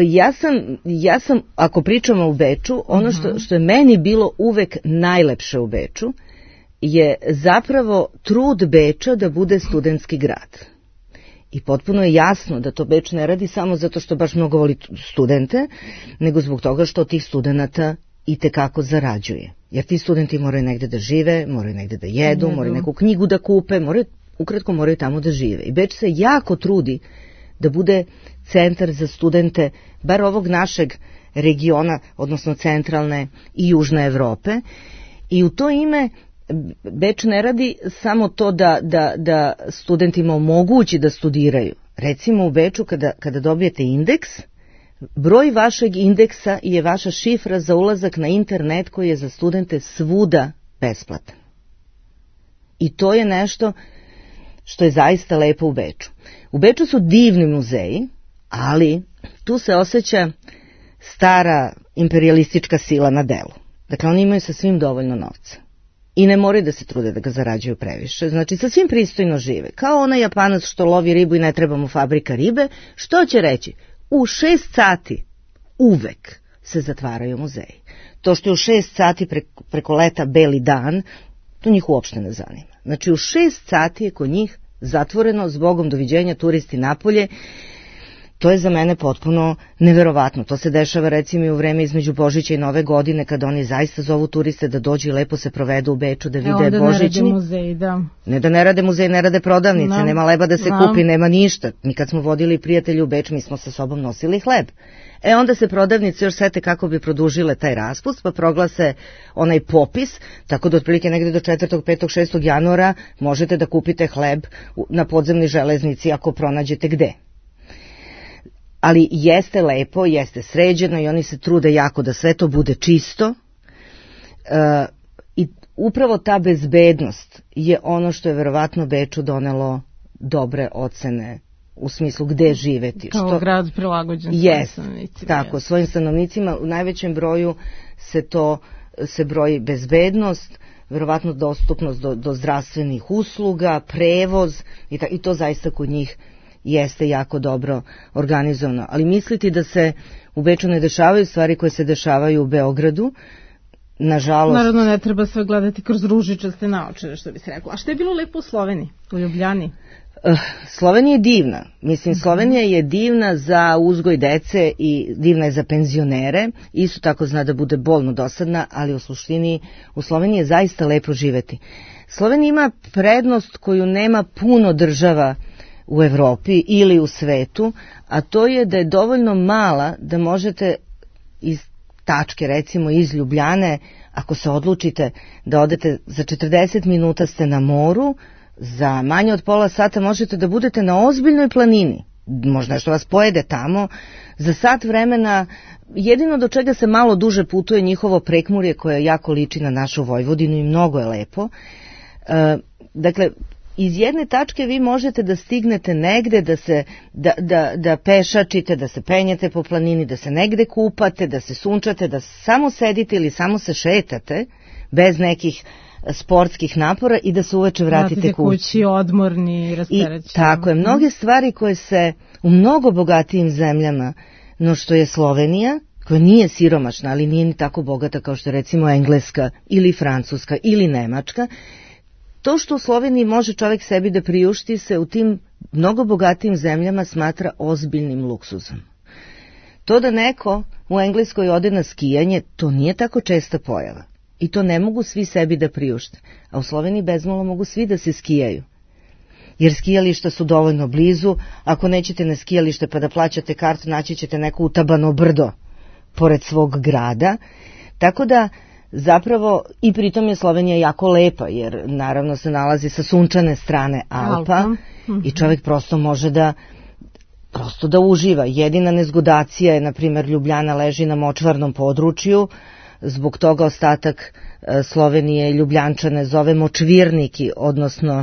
Ja sam, ako pričamo u Beču, ono što je meni bilo uvek najlepše u Beču, je zapravo trud Beča da bude studentski grad. I potpuno je jasno da to Beč ne radi samo zato što baš mnogo voli studente, nego zbog toga što tih studenata itekako zarađuje. Jer ti studenti moraju negde da žive, moraju negde da jedu, moraju neku knjigu da kupe, ukratko moraju tamo da žive. I Beč se jako trudi da bude centar za studente, bar ovog našeg regiona, odnosno centralne i južne Evrope. I u to ime Beč ne radi samo to da studentima omogući da studiraju. Recimo u Beču kada dobijete indeks, broj vašeg indeksa je vaša šifra za ulazak na internet koji je za studente svuda besplatan. I to je nešto što je zaista lepo u Beču. U Beču su divni muzeji, ali tu se osjeća stara imperialistička sila na delu. Dakle, oni imaju sa svim dovoljno novca. I ne moraju da se trude da ga zarađuju previše. Znači, sa svim pristojno žive. Kao onaj Japanac što lovi ribu i ne treba mu fabrika ribe, što će reći? U 6 sati uvek se zatvaraju muzeji. To što je u 6 sati preko leta beli dan, to njih uopšte ne zanima. Znači, u 6 sati je kod njih zatvoreno, zbogom doviđenja, turisti napolje. To je za mene potpuno neverovatno. To se dešava recimo i u vreme između Božića i Nove godine, kada oni zaista zovu turiste da dođu i lepo se provedu u Beču da vide onda božićni. Ne rade muzej, da. Ne da ne rade muzej, ne rade prodavnice, nema leba da se kupi, nema ništa. Mi kad smo vodili prijatelji u Beč, mi smo sa sobom nosili hleb. Onda se prodavnice još sete kako bi produžile taj raspust, pa proglase onaj popis, tako da otprilike negde do 4., 5., 6. januara možete da kupite hleb na podzemnoj železnici ako pronađete gde. Ali jeste lepo, jeste sređeno i oni se trude jako da sve to bude čisto. I upravo ta bezbednost je ono što je verovatno Beču donelo dobre ocene u smislu gde živeti. Kao grad prilagođen svojim stanovnicima. Tako, svojim stanovnicima u najvećem broju se broji bezbednost, verovatno dostupnost do zdravstvenih usluga, prevoz i to zaista kod njih jeste jako dobro organizovano. Ali misliti da se u Beču ne dešavaju stvari koje se dešavaju u Beogradu, nažalost... Naravno ne treba sve gledati kroz ružičaste naočare, što bi se reklo. A što je bilo lepo u Sloveniji, u Ljubljani? Slovenija je divna. Mislim, Slovenija je divna za uzgoj dece i divna je za penzionere. Isto tako zna da bude bolno dosadna, ali u suštini u Sloveniji je zaista lepo živeti. Slovenija ima prednost koju nema puno država u Evropi ili u svetu, a to je da je dovoljno mala da možete iz tačke, recimo iz Ljubljane, ako se odlučite da odete za 40 minuta ste na moru, za manje od pola sata možete da budete na ozbiljnoj planini, možda što vas pojede tamo, za sat vremena, jedino do čega se malo duže putuje njihovo Prekmurje koje jako liči na našu Vojvodinu i mnogo je lepo. Dakle, iz jedne tačke vi možete da stignete negde, da pešačite, da se penjete po planini, da se negde kupate, da se sunčate, da samo sedite ili samo se šetate bez nekih sportskih napora i da se uveče vratite kući odmorni i rasterećeni. I tako je, mnoge stvari koje se u mnogo bogatijim zemljama, no što je Slovenija, koja nije siromašna, ali nije ni tako bogata kao što je recimo Engleska ili Francuska ili Nemačka, to što u Sloveniji može čovjek sebi da priušti se u tim mnogo bogatijim zemljama smatra ozbiljnim luksuzom. To da neko u Engleskoj ode na skijanje, to nije tako česta pojava. I to ne mogu svi sebi da priušte. A u Sloveniji bezmalo mogu svi da se skijaju. Jer skijališta su dovoljno blizu. Ako nećete na skijalište pa da plaćate kartu, naći ćete neko utabano brdo pored svog grada. Tako da zapravo i pritom je Slovenija jako lepa, jer naravno se nalazi sa sunčane strane Alpa. I čovjek prosto može da uživa. Jedina nezgodacija je, na primjer, Ljubljana leži na močvarnom području, zbog toga ostatak Slovenije Ljubljančane zove močvirniki, odnosno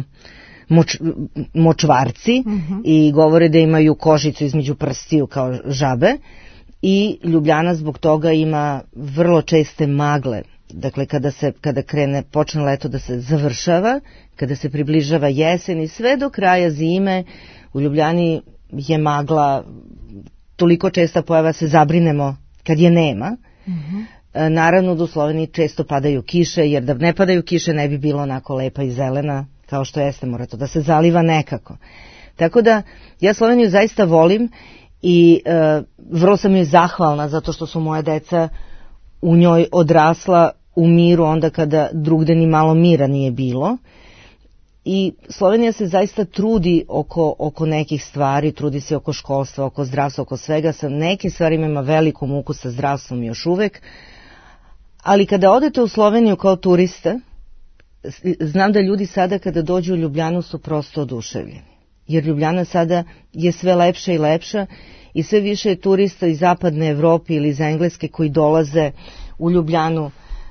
močvarci, i govore da imaju kožicu između prstiju kao žabe, i Ljubljana zbog toga ima vrlo česte magle. Dakle, kada počne leto da se završava, kada se približava jesen i sve do kraja zime, u Ljubljani je magla toliko česta pojava se zabrinemo kad je nema. Naravno da u Sloveniji često padaju kiše, jer da ne padaju kiše ne bi bilo onako lepa i zelena kao što jeste, mora to da se zaliva nekako. Tako da ja Sloveniju zaista volim i vrlo sam joj zahvalna zato što su moja deca u njoj odrasla u miru onda kada drugde ni malo mira nije bilo. I Slovenija se zaista trudi oko nekih stvari, trudi se oko školstva, oko zdravstva, oko svega. Sa nekim stvarima ima veliku muku sa zdravstvom još uvek. Ali kada odete u Sloveniju kao turista, znam da ljudi sada kada dođu u Ljubljanu su prosto oduševljeni. Jer Ljubljana sada je sve lepša i lepša i sve više je turista iz zapadne Evrope ili iz Engleske koji dolaze u Ljubljanu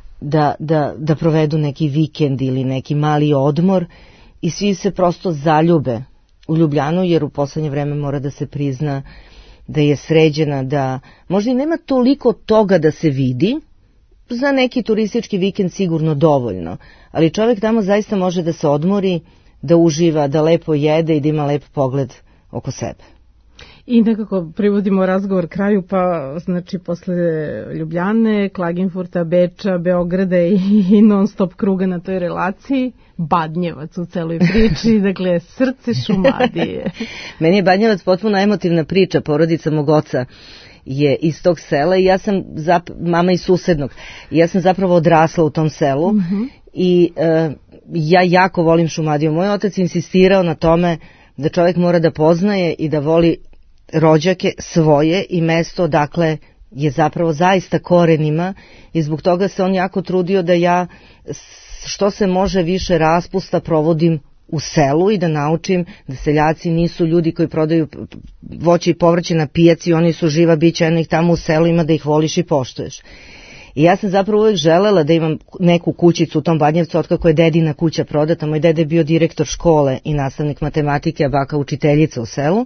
da provedu neki vikend ili neki mali odmor i svi se prosto zaljube u Ljubljanu, jer u poslednje vreme mora da se prizna da je sređena, da možda i nema toliko toga da se vidi, za neki turistički vikend sigurno dovoljno, ali čovjek tamo zaista može da se odmori, da uživa, da lepo jede i da ima lep pogled oko sebe. I nekako privodimo razgovor kraju, pa znači posle Ljubljane, Klagenfurta, Beča, Beograda i non stop kruga na toj relaciji, Badnjevac u celoj priči, dakle srce Šumadije. Meni je Badnjevac potpuno emotivna priča, porodica mog oca je iz tog sela i ja sam, mama iz susednog, ja sam zapravo odrasla u tom selu i ja jako volim Šumadiju. Moj otac insistirao na tome da čovjek mora da poznaje i da voli rođake svoje i mesto odakle je zapravo zaista korenima, i zbog toga se on jako trudio da ja što se može više raspusta provodim u selu i da naučim da seljaci nisu ljudi koji prodaju voće i povrće na pijaci, oni su živa bića, jedno ih tamo u selu ima da ih voliš i poštuješ. I ja sam zapravo uvijek želela da imam neku kućicu u tom Badnjevcu, otkako je dedina kuća prodata. Moj dede je bio direktor škole i nastavnik matematike, a baka učiteljica u selu.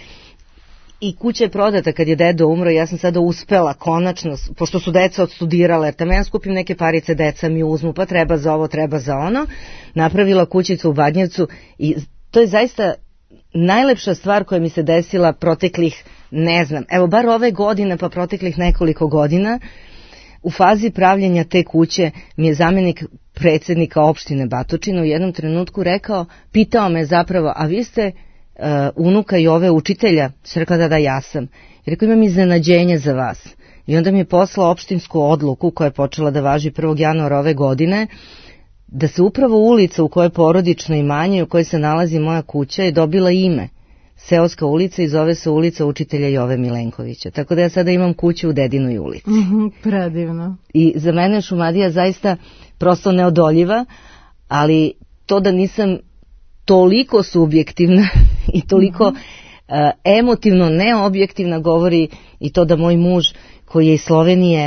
I kuća je prodata kad je dedo umro. Ja sam sada uspela konačno, pošto su deca odstudirale, jer tamo ja skupim neke parice, deca mi uzmu, pa treba za ovo, treba za ono, napravila kućicu u Badnjevcu i to je zaista najlepša stvar koja mi se desila proteklih, ne znam, evo bar ove godine, pa proteklih nekoliko godina. U fazi pravljenja te kuće mi je zamjenik predsjednika opštine Batočina u jednom trenutku rekao, pitao me zapravo, a vi ste unuka i ove učitelja? Što rekla da ja sam. I rekao, imam iznenađenje za vas. I onda mi je poslao opštinsku odluku koja je počela da važi 1. januara ove godine, da se upravo ulica u kojoj je porodično imanje, u kojoj se nalazi moja kuća, je dobila ime. Seoska ulica i zove se ulica učitelja Jove Milenkovića. Tako da ja sada imam kuću u Dedinoj ulici. Predivno. I za mene je Šumadija zaista prosto neodoljiva, ali to da nisam toliko subjektivna i toliko emotivno neobjektivna govori i to da moj muž, koji je iz Slovenije,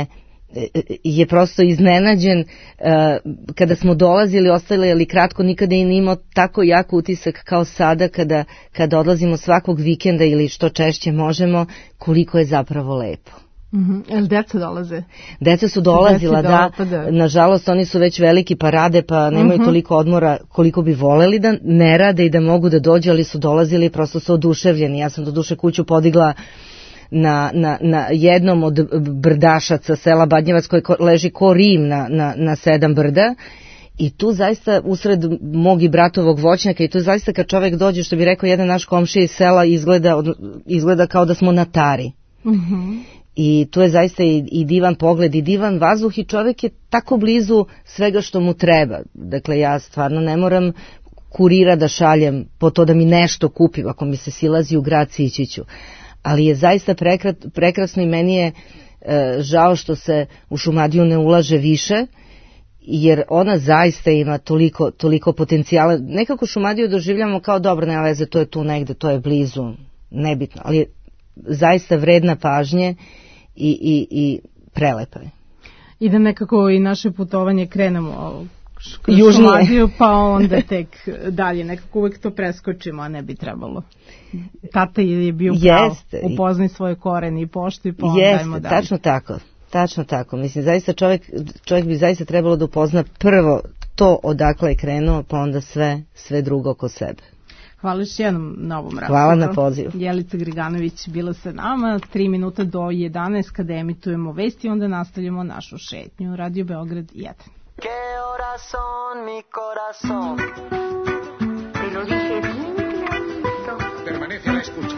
je prosto iznenađen. Kada smo dolazili, ostali ali kratko, nikada je imao tako jak utisak kao sada kada odlazimo svakog vikenda ili što češće možemo, koliko je zapravo lepo. Jel deca dolaze? Deca su dolazila, da. Nažalost, oni su već veliki pa rade, pa nemaju toliko odmora koliko bi voleli da ne rade i da mogu da dođu, ali su dolazili i prosto su oduševljeni. Ja sam do duše kuću podigla na jednom od brdašaca sela Badnjevac koji leži ko Rim na 7 brda. I tu zaista usred mog i bratovog voćnjaka, i tu zaista kad čovek dođe, što bi rekao jedan naš komšija iz sela, izgleda kao da smo na tari. I tu je zaista i divan pogled i divan vazduh i čovek je tako blizu svega što mu treba. Dakle, ja stvarno ne moram kurira da šaljem po to da mi nešto kupim, ako mi se silazi u grad, sići ću. Ali je zaista prekrasno i meni je žao što se u Šumadiju ne ulaže više, jer ona zaista ima toliko potencijala. Nekako Šumadiju doživljamo kao dobro, nema veze, to je tu negde, to je blizu, nebitno, ali je zaista vredna pažnje i prelepa je. I da nekako i naše putovanje krenemo kroz Šumadiju, pa onda tek dalje, nekako uvek to preskočimo, a ne bi trebalo. Tata je bio pravo, upoznaj svoje korene i poštuj, pa onda dajmo dalje. Tačno tako. Mislim, zaista čovjek bi zaista trebalo da upozna prvo to odakle je krenuo, pa onda sve drugo oko sebe. Hvala još jednom na ovom razgovoru. Hvala na pozivu. Jelica Griganović bila sa nama, 3 minuta do 11 kada emitujemo vesti, onda nastavljamo našu šetnju. Radio Beograd 1. ¿Qué horas son, mi corazón? Te lo dije bien clarito. Permanece a la escucha.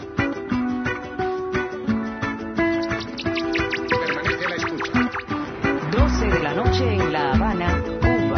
Permanece a la escucha. 12 de la noche en La Habana, Cuba.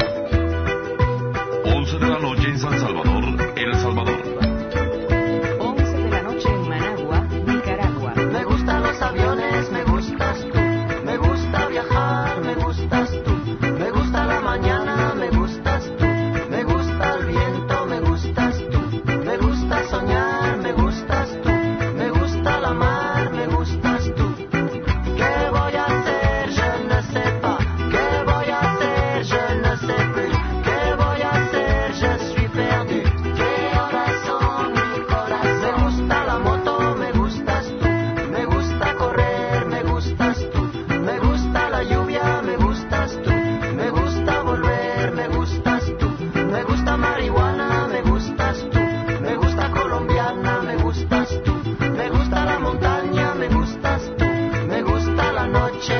11 de la noche en San Salvador, El Salvador. 11 de la noche en Managua, Nicaragua. Me gustan los aviones, me gustas tú. Me gusta viajar, me gustas tú. Me gusta la mañana, me gustas tú. Me gusta el viento, me gustas tú. Me gusta soñar, me gustas tú. Me gusta la mar, me gustas tú. ¿Qué voy a hacer? Je ne sais pas. ¿Qué voy a hacer? Je ne sais plus. ¿Qué voy a hacer? Je suis perdu. ¿Qué horas son, mi corazón? Me gusta la moto, me gustas tú. Me gusta correr, me gustas tú. Me gusta la lluvia, me gustas tú. Me gusta volver, me gustas tú. Me gusta marihuana, me gustas tú. Me gusta colombiana, me gustas tú. Me gusta la montaña, me gustas tú. Me gusta la noche.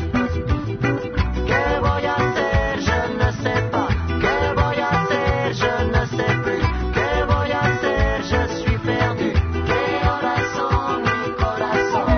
¿Qué voy a hacer? Je ne sais pas. ¿Qué voy a hacer? Je ne sais plus. ¿Qué voy a hacer? Je suis perdu. ¿Qué horas son, mi corazón?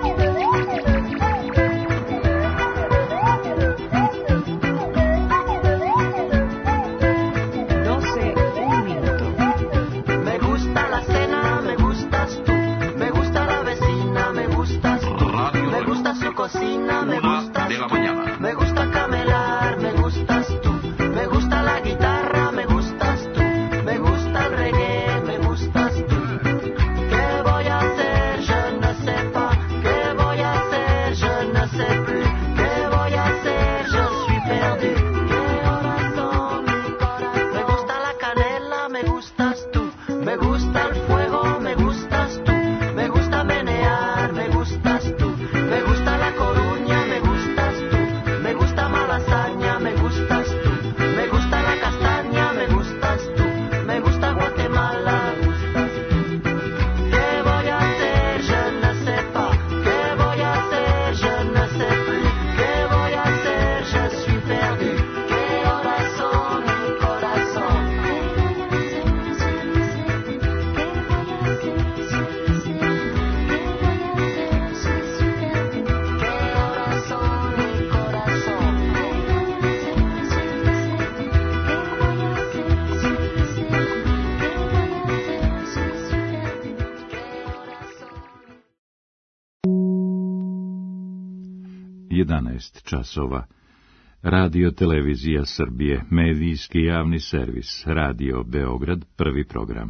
12, 1 minuto. Me gusta la cena, me gustas tú. Me gusta la vecina, me gustas tú. Me gusta su cocina, me gustas tú. Me gusta camelar, me gustas tú. Me gusta la guitarra, me gustas tú. Me gusta el reggae, me gustas tú. ¿Qué voy a hacer? Je ne sais pas. ¿Qué voy a hacer? Je ne sais plus. ¿Qué voy a hacer? Je suis perdu. ¿Qué horas son, mi corazón? Me gusta la canela, me gustas tú. Me gusta el fuego, me gustas tú. Me gusta menear, me gustas tú. Me gusta La Coruña, me gustas tú. Me gusta Malasaña, me gustas tú. Me gusta la castaña, me gustas tú. Me gusta Guatemala, gustas tú. ¿Qué voy a hacer? Je ne sais pas. ¿Qué voy a hacer? Je ne sais plus. ¿Qué voy a hacer? Je suis perdu. ¿Qué horas son, mi corazón? časova. Radio Televizija Srbije, medijski javni servis, Radio Beograd, prvi program.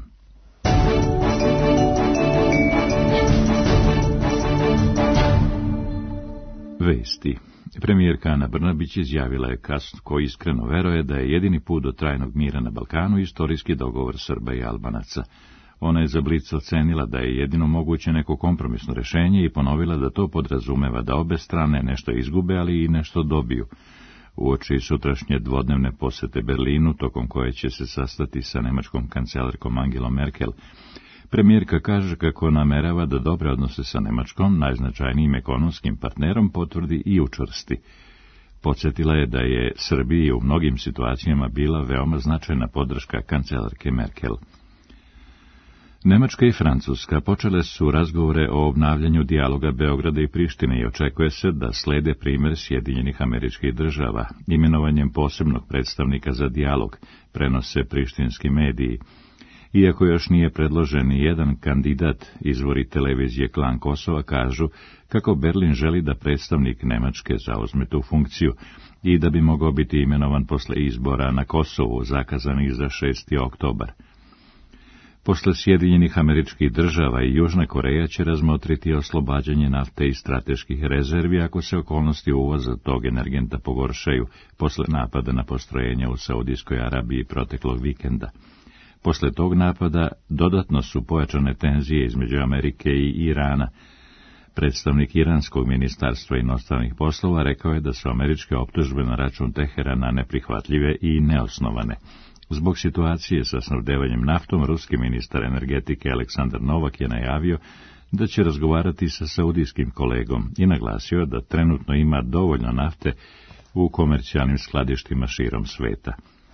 Vesti. Premijerka Ana Brnabić izjavila je kako iskreno veruje da je jedini put do trajnog mira na Balkanu istorijski dogovor Srba i Albanaca. Ona je za Blic ocenila da je jedino moguće neko kompromisno rešenje i ponovila da to podrazumeva da obe strane nešto izgube, ali i nešto dobiju. Uoči sutrašnje dvodnevne posete Berlinu, tokom koje će se sastati sa nemačkom kancelarkom Angelom Merkel, premijerka kaže kako namerava da dobre odnose sa Nemačkom, najznačajnijim ekonomskim partnerom, potvrdi i učvrsti. Podsjetila je da je Srbiji u mnogim situacijama bila veoma značajna podrška kancelarke Merkel. Nemačka i Francuska počele su razgovore o obnavljanju dijaloga Beograda i Prištine i očekuje se da slede primjer Sjedinjenih Američkih Država, imenovanjem posebnog predstavnika za dijalog, prenose prištinski mediji. Iako još nije predložen ni jedan kandidat, izvori televizije Klan Kosova kažu kako Berlin želi da predstavnik Nemačke zauzme tu funkciju i da bi mogao biti imenovan posle izbora na Kosovu, zakazanih za 6. oktobar. Posle Sjedinjenih Američkih Država i Južna Koreja će razmotriti oslobađanje nafte i strateških rezervi ako se okolnosti uvoza tog energenta pogoršaju posle napada na postrojenja u Saudijskoj Arabiji proteklog vikenda. Posle tog napada dodatno su pojačane tenzije između Amerike i Irana. Predstavnik Iranskog ministarstva inostranih poslova rekao je da su američke optužbe na račun Teherana neprihvatljive i neosnovane. Zbog situacije sa snabdevanjem naftom, ruski ministar energetike Aleksandar Novak je najavio da će razgovarati sa saudijskim kolegom i naglasio da trenutno ima dovoljno nafte u komercijalnim skladištima širom sveta.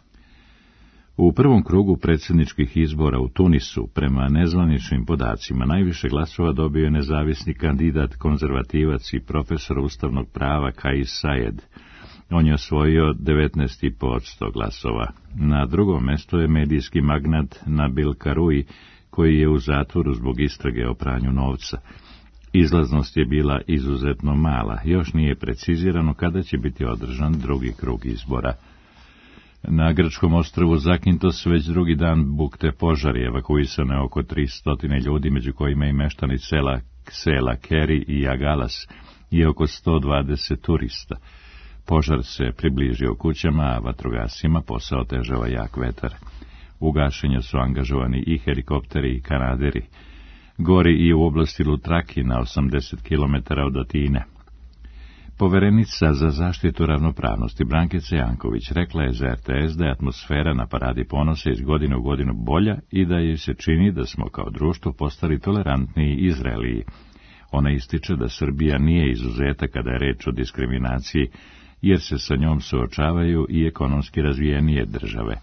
U prvom krugu predsjedničkih izbora u Tunisu, prema nezvaničnim podacima, najviše glasova dobio je nezavisni kandidat, konzervativac i profesor ustavnog prava Kais Saied. On je osvojio 19,5% glasova. Na drugom mjestu je medijski magnat Nabil Karoui, koji je u zatvoru zbog istrage o pranju novca. Izlaznost je bila izuzetno mala, još nije precizirano kada će biti održan drugi krug izbora. Na grčkom ostrvu Zakintos već drugi dan bukte požari, evakuisano je oko 300 ljudi, među kojima i meštani sela Keri i Agalas i oko 120 turista. Požar se približio kućama, a vatrogascima posao otežava jak vetar. U gašenju su angažovani i helikopteri i kanaderi. Gori i u oblasti Lutraki na 80 km od Atine. Poverenica za zaštitu ravnopravnosti Brankica Janković rekla je za RTS da je atmosfera na Paradi ponosa iz godine u godinu bolja i da joj se čini da smo kao društvo postali tolerantniji i zreliji. Ona ističe da Srbija nije izuzetak kada je reč o diskriminaciji, jer se sa njom suočavaju i ekonomski razvijenije države.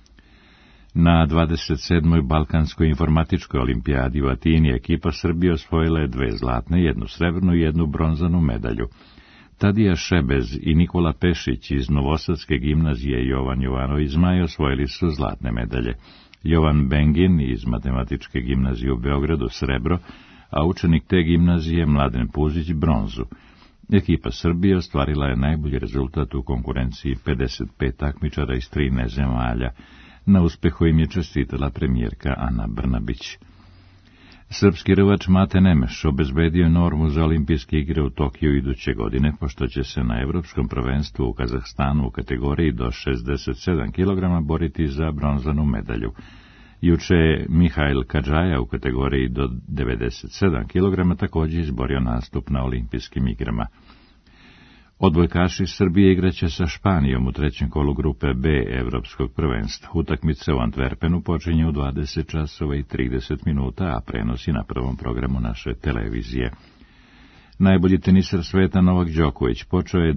Na 27. Balkanskoj informatičkoj olimpijadi u Atini ekipa Srbije osvojila je 2 zlatne, 1 srebrnu i 1 bronzanu medalju. Tadija Šebez i Nikola Pešić iz Novosadske gimnazije i Jovan Jovanović Zmaj osvojili su zlatne medalje. Jovan Bengin iz Matematičke gimnazije u Beogradu srebro, a učenik te gimnazije Mladen Puzić bronzu. Ekipa Srbije ostvarila je najbolji rezultat u konkurenciji 55 takmičara iz 13 zemalja. Na uspehu im je čestitala premijerka Ana Brnabić. Srpski rvač Mate Nemeš obezbedio normu za olimpijske igre u Tokiju iduće godine, pošto će se na Evropskom prvenstvu u Kazahstanu u kategoriji do 67 kg boriti za bronzanu medalju. Juče je Mihajl Kadžaja u kategoriji do 97 kg također izborio nastup na olimpijskim igrama. Odbojkaši Srbije igraće sa Španijom u trećem kolu grupe B Evropskog prvenstva. Utakmica u Antwerpenu počinje u 20 časova i 30 minuta, a prenosi na prvom programu naše televizije. Najbolji teniser sveta Novak Đoković počeo je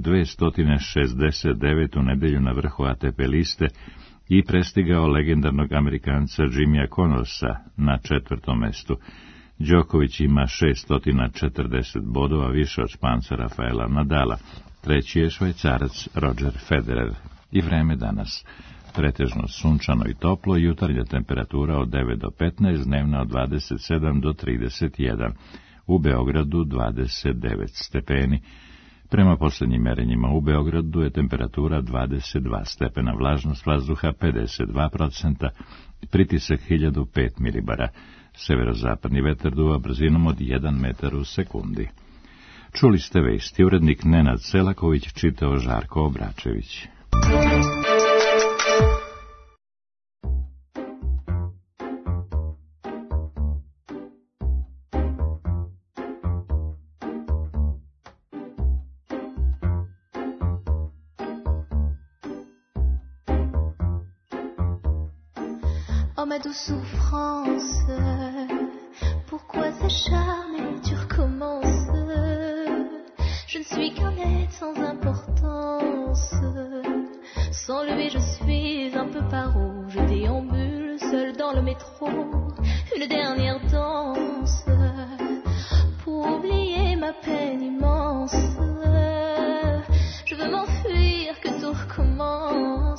269. nedelju na vrhu ATP liste i prestigao legendarnog Amerikanca Jimmya Connorsa na 4. mestu. Đoković ima 640 bodova više od Španca Rafaela Nadala. Treći je Švajcarac Roger Federer. I vreme danas. Pretežno sunčano i toplo, jutarnja temperatura od 9 do 15, dnevna od 27 do 31. U Beogradu 29 stepeni. Prema posljednjim merenjima u Beogradu je temperatura 22 stepena, vlažnost vazduha 52%, pritisak 1005 milibara. Severozapadni vetar duva brzinom od 1 metar u sekundi. Čuli ste vesti, urednik Nenad Selaković, čitao Žarko Obračević. Oh ma douce souffrance, pourquoi s'acharner, tu recommences. Je ne suis qu'un être sans importance. Sans lever je suis un peu paro. Je déambule seul dans le métro. Une dernière danse pour oublier ma peine immense. Je veux m'enfuir, que tout recommence.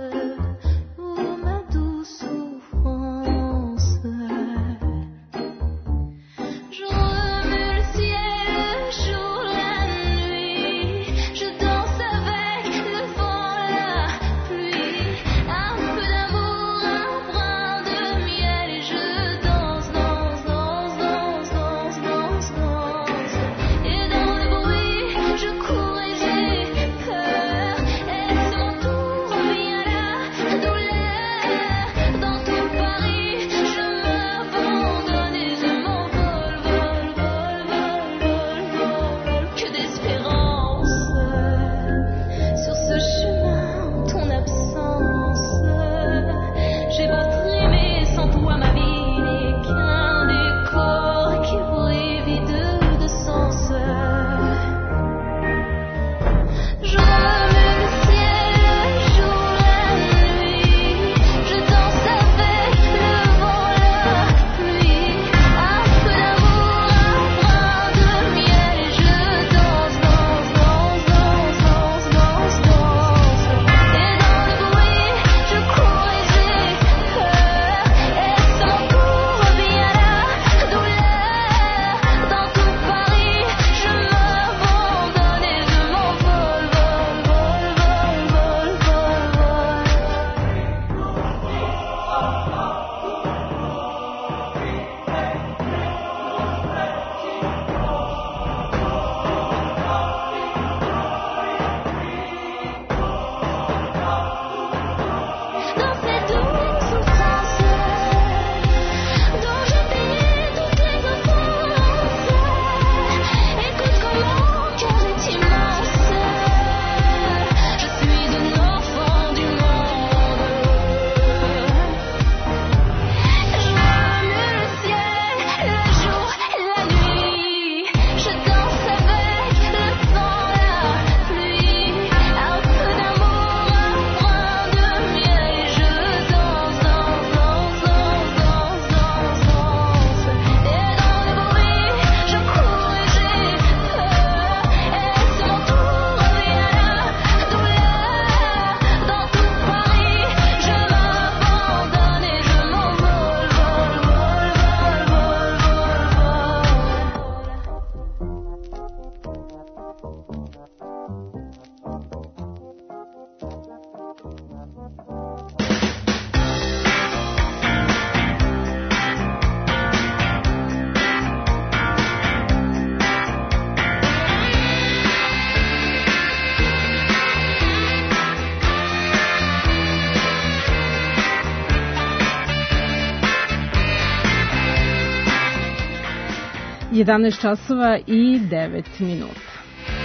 Jedanaest časova i 9 minuta.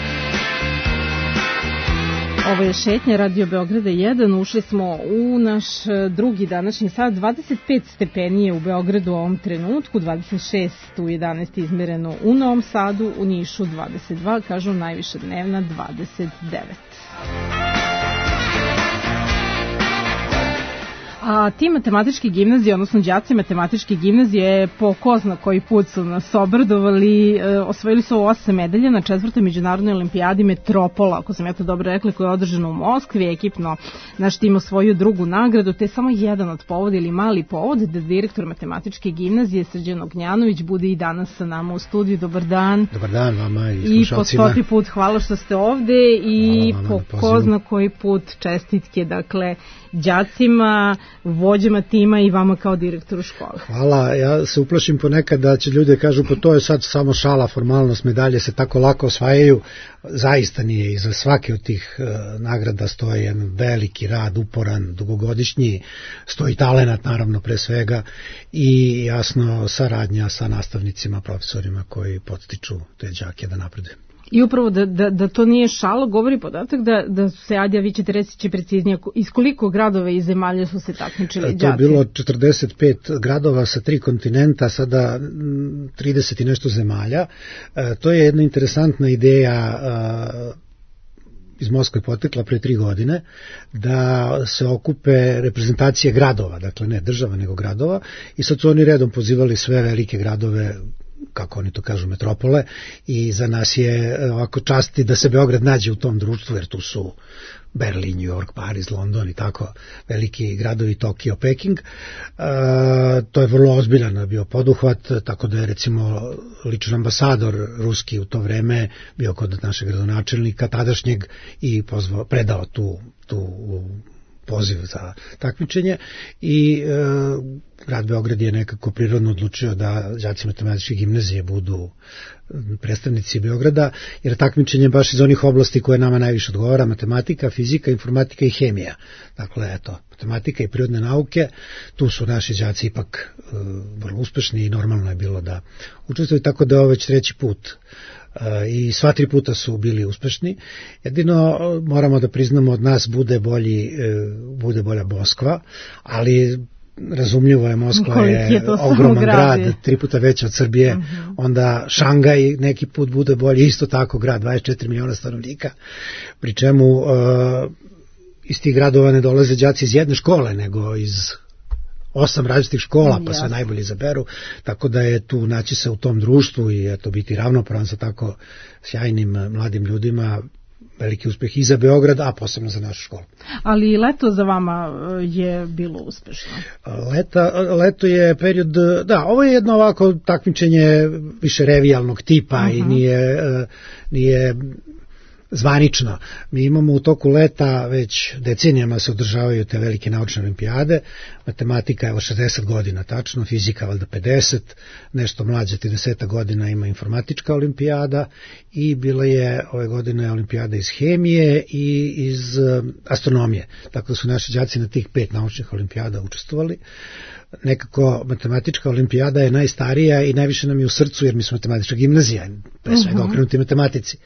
Ovo je šetnja Radio Beograda 1. Ušli smo u naš drugi današnji sat. 25 stepenije u Beogradu u ovom trenutku, 26 u 11 izmereno u Novom Sadu, u Nišu 22, kažu najviša dnevna 29. A ti matematički gimnazije, odnosno đaci matematičke gimnazije, po ko zna koji put su nas obradovali, osvojili su 8 medalja na 4. međunarodnoj olimpijadi Metropola, ako sam ja to dobro rekla, koja je održana u Moskvi. Ekipno naš tim osvojio drugu nagradu, te samo jedan od povoda ili mali povod da direktor matematičke gimnazije Srđan Ognjanović bude i danas sa nama u studiju. Dobar dan. Dobar dan vama i slušalcima. I po 100. put hvala što ste ovde i po ko zna koji put čestitke, dakle, đacima vođama tima i vama kao direktoru škole. Hvala, ja se uplašim ponekad da će ljudi kažu pa to je sad samo šala, formalnost, medalje se tako lako osvajaju. Zaista nije, iza svake od tih nagrada stoji jedan veliki rad, uporan, dugogodišnji, stoji talenat naravno pre svega i jasno saradnja sa nastavnicima, profesorima koji podstiču te đake da napreduju. I upravo da to nije šala, govori podatak da se, ajde, vi ćete reći preciznije, iz koliko gradova i zemalja su se takmičili đaci? To je bilo 45 gradova sa 3 kontinenta, sada 30 i nešto zemalja. To je jedna interesantna ideja iz Moskve potekla pre 3 godine, da se okupe reprezentacije gradova, dakle ne država nego gradova, i sad su oni redom pozivali sve velike gradove, kako oni to kažu, metropole, i za nas je ovako časti da se Beograd nađe u tom društvu, jer tu su Berlin, New York, Pariz, London i tako veliki gradovi, Tokio, Peking. To je vrlo ozbiljan bio poduhvat, tako da je recimo lični ambasador ruski u to vreme bio kod našeg gradonačelnika tadašnjeg i predao tu poziv za takmičenje i grad Beograd je nekako prirodno odlučio da đaci matematičke gimnazije budu predstavnici Beograda, jer takmičenje baš iz onih oblasti koje nama najviše odgovara, matematika, fizika, informatika i hemija. Dakle, eto, matematika i prirodne nauke, tu su naši đaci ipak vrlo uspešni i normalno je bilo da učestvuju, tako da je ovo već 3. put i sva 3 puta su bili uspešni. Jedino moramo da priznamo, od nas bude bolja Moskva, ali razumljivo je, Moskva je ogroman grad, 3 puta veća od Srbije, onda Šangaj neki put bude bolji, isto tako grad, 24 miliona stanovnika, pri čemu iz tih gradova ne dolaze đaci iz jedne škole, nego iz 8 različitih škola, pa sve najbolje izaberu, tako da je tu naći se u tom društvu i eto biti ravnopravan sa tako sjajnim mladim ljudima veliki uspeh i za Beograd, a posebno za našu školu. Ali leto za vama je bilo uspešno? Leto je period, da, ovo je jedno ovako takmičenje više revijalnog tipa i nije zvanično. Mi imamo u toku leta već decenijama se održavaju te velike naučne olimpijade, matematika je 60 godina tačno, fizika valjda 50, nešto mlađe 30 godina ima informatička olimpijada i bila je ove godine olimpijada iz hemije i iz astronomije, tako da su naši đaci na tih 5 naučnih olimpijada učestvovali. Nekako matematička olimpijada je najstarija i najviše nam je u srcu, jer mi smo matematička gimnazija, pre svega okrenuti matematici.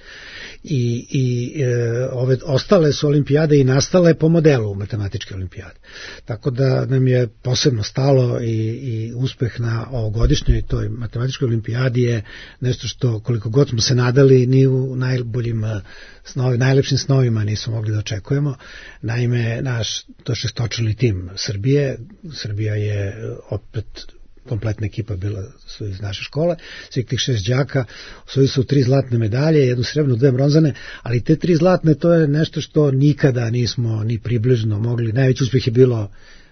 I ove ostale su olimpijade i nastale po modelu matematičke olimpijade. Tako da nam je posebno stalo i uspeh na ovogodišnjoj toj matematičkoj olimpijadi je nešto što, koliko god smo se nadali, ni u najlepšim snovima nismo mogli da očekujemo. Naime, naš to šestočlani tim Srbija je opet kompletna ekipa bila su iz naše škole, svih tih 6 đaka, osvojili su 3 zlatne medalje, 1 srebrnu, 2 bronzane, ali te 3 zlatne to je nešto što nikada nismo ni približno mogli. Najveći uspeh je bilo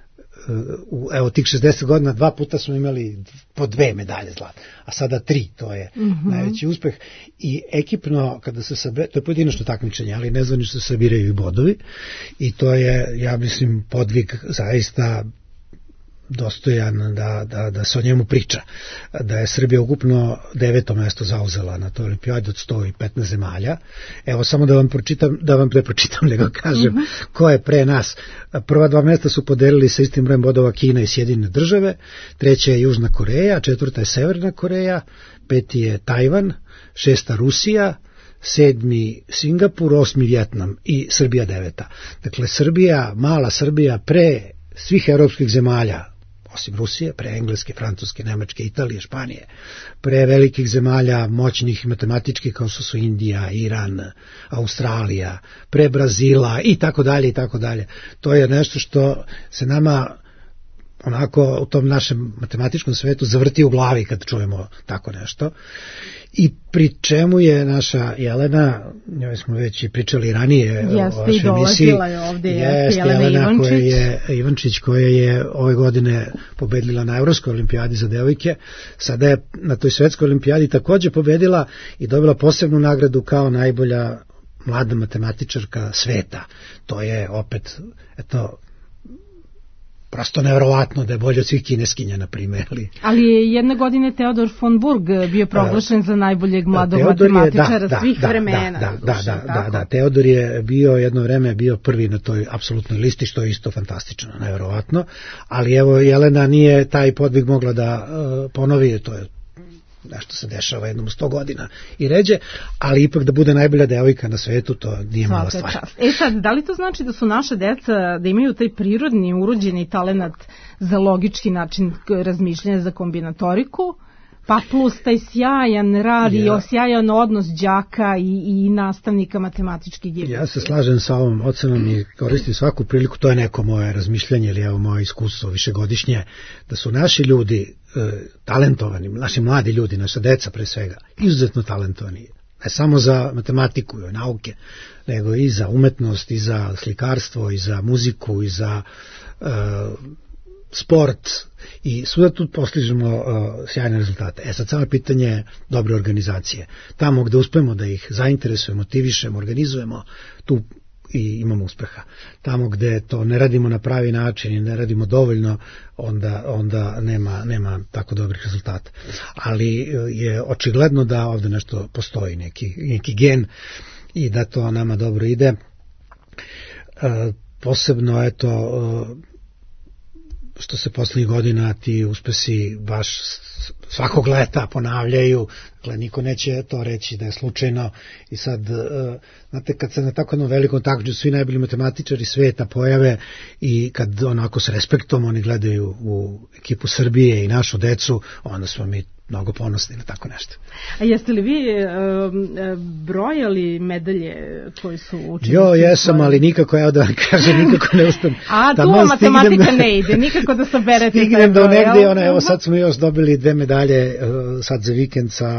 evo tih 60 godina, 2 puta smo imali po 2 medalje zlatne, a sada 3, to je najveći uspeh. I ekipno, kada se to je pojedinačno takmičenje, ali nezvanično se sabiraju i bodovi i to je, ja mislim, podvig zaista dostojan da se o njemu priča, da je Srbija ukupno 9. mesto zauzela na toj olimpijadi od 115 zemalja. Evo samo da vam prepročitam, nego kažem ko je pre nas. Prva 2 mesta su podelili sa istim brojem bodova Kina i Sjedinjene Države, 3. je Južna Koreja, 4. je Severna Koreja, 5. je Tajvan, 6. Rusija, 7. Singapur, 8. Vjetnam i Srbija 9. Dakle, mala Srbija pre svih evropskih zemalja, osim Rusije, pre Engleske, Francuske, Nemačke, Italije, Španije, pre velikih zemalja moćnih matematičkih kao su Indija, Iran, Australija, pre Brazila i tako dalje i tako dalje. To je nešto što se nama onako u tom našem matematičkom svetu zavrti u glavi kad čujemo tako nešto. I pri čemu je naša Jelena, njoj smo već i pričali ranije o vašoj emisiji, Jelena Ivančić koja je ove godine pobedila na Evropskoj olimpijadi za devojke, sada je na toj svetskoj olimpijadi takođe pobedila i dobila posebnu nagradu kao najbolja mlada matematičarka sveta. To je opet, eto, prosto nevjerovatno da je bolje od svih kineskinja, na primjer. Ali je jedne godine Teodor von Burg bio proglašen za najboljeg mladog matematičara svih vremena. Da, Teodor je bio jedno vreme prvi na toj apsolutnoj listi, što je isto fantastično, nevjerovatno, ali evo Jelena nije taj podvig mogla da ponovi, to je nešto se dešava jednom 100 godina i ređe, ali ipak da bude najbolja devojka na svetu, to nije mala stvar. Sad, da li to znači da su naše deca, da imaju taj prirodni, urođeni talenat za logički način razmišljanja, za kombinatoriku, pa plus taj sjajan rad i sjajan odnos đaka i nastavnika matematičkih gimnazije? Ja se slažem sa ovom ocenom i koristim svaku priliku, to je neko moje razmišljanje ili evo moje iskustvo višegodišnje, da su naši ljudi talentovani, naši mladi ljudi, naša deca pre svega, izuzetno talentovani, ne samo za matematiku i nauke, nego i za umetnost, i za slikarstvo, i za muziku, i za sport, i svuda tu postižemo sjajne rezultate. Sad samo pitanje je dobre organizacije. Tamo gde uspemo da ih zainteresujemo, motivišemo, organizujemo, tu i imamo uspeha. Tamo gde to ne radimo na pravi način i ne radimo dovoljno, onda nema tako dobrih rezultata. Ali je očigledno da ovde nešto postoji, neki gen i da to nama dobro ide. Posebno, što se poslednjih godina ti uspesi baš svakog leta ponavljaju, dakle niko neće to reći da je slučajno i sad, znate, kad se na tako jednom velikom takmičenju svi najbolji matematičari sveta pojave i kad onako s respektom oni gledaju u ekipu Srbije i našu decu, onda smo mi mnogo ponosni na tako nešto. A jeste li vi brojali medalje koji su učenici? Jesam, ali nikako, da vam kažem, nikako ne uspem. A tu matematika ne ide, nikako da saberete. Stignem do negde, evo sad smo još dobili 2 medalje sad za vikend sa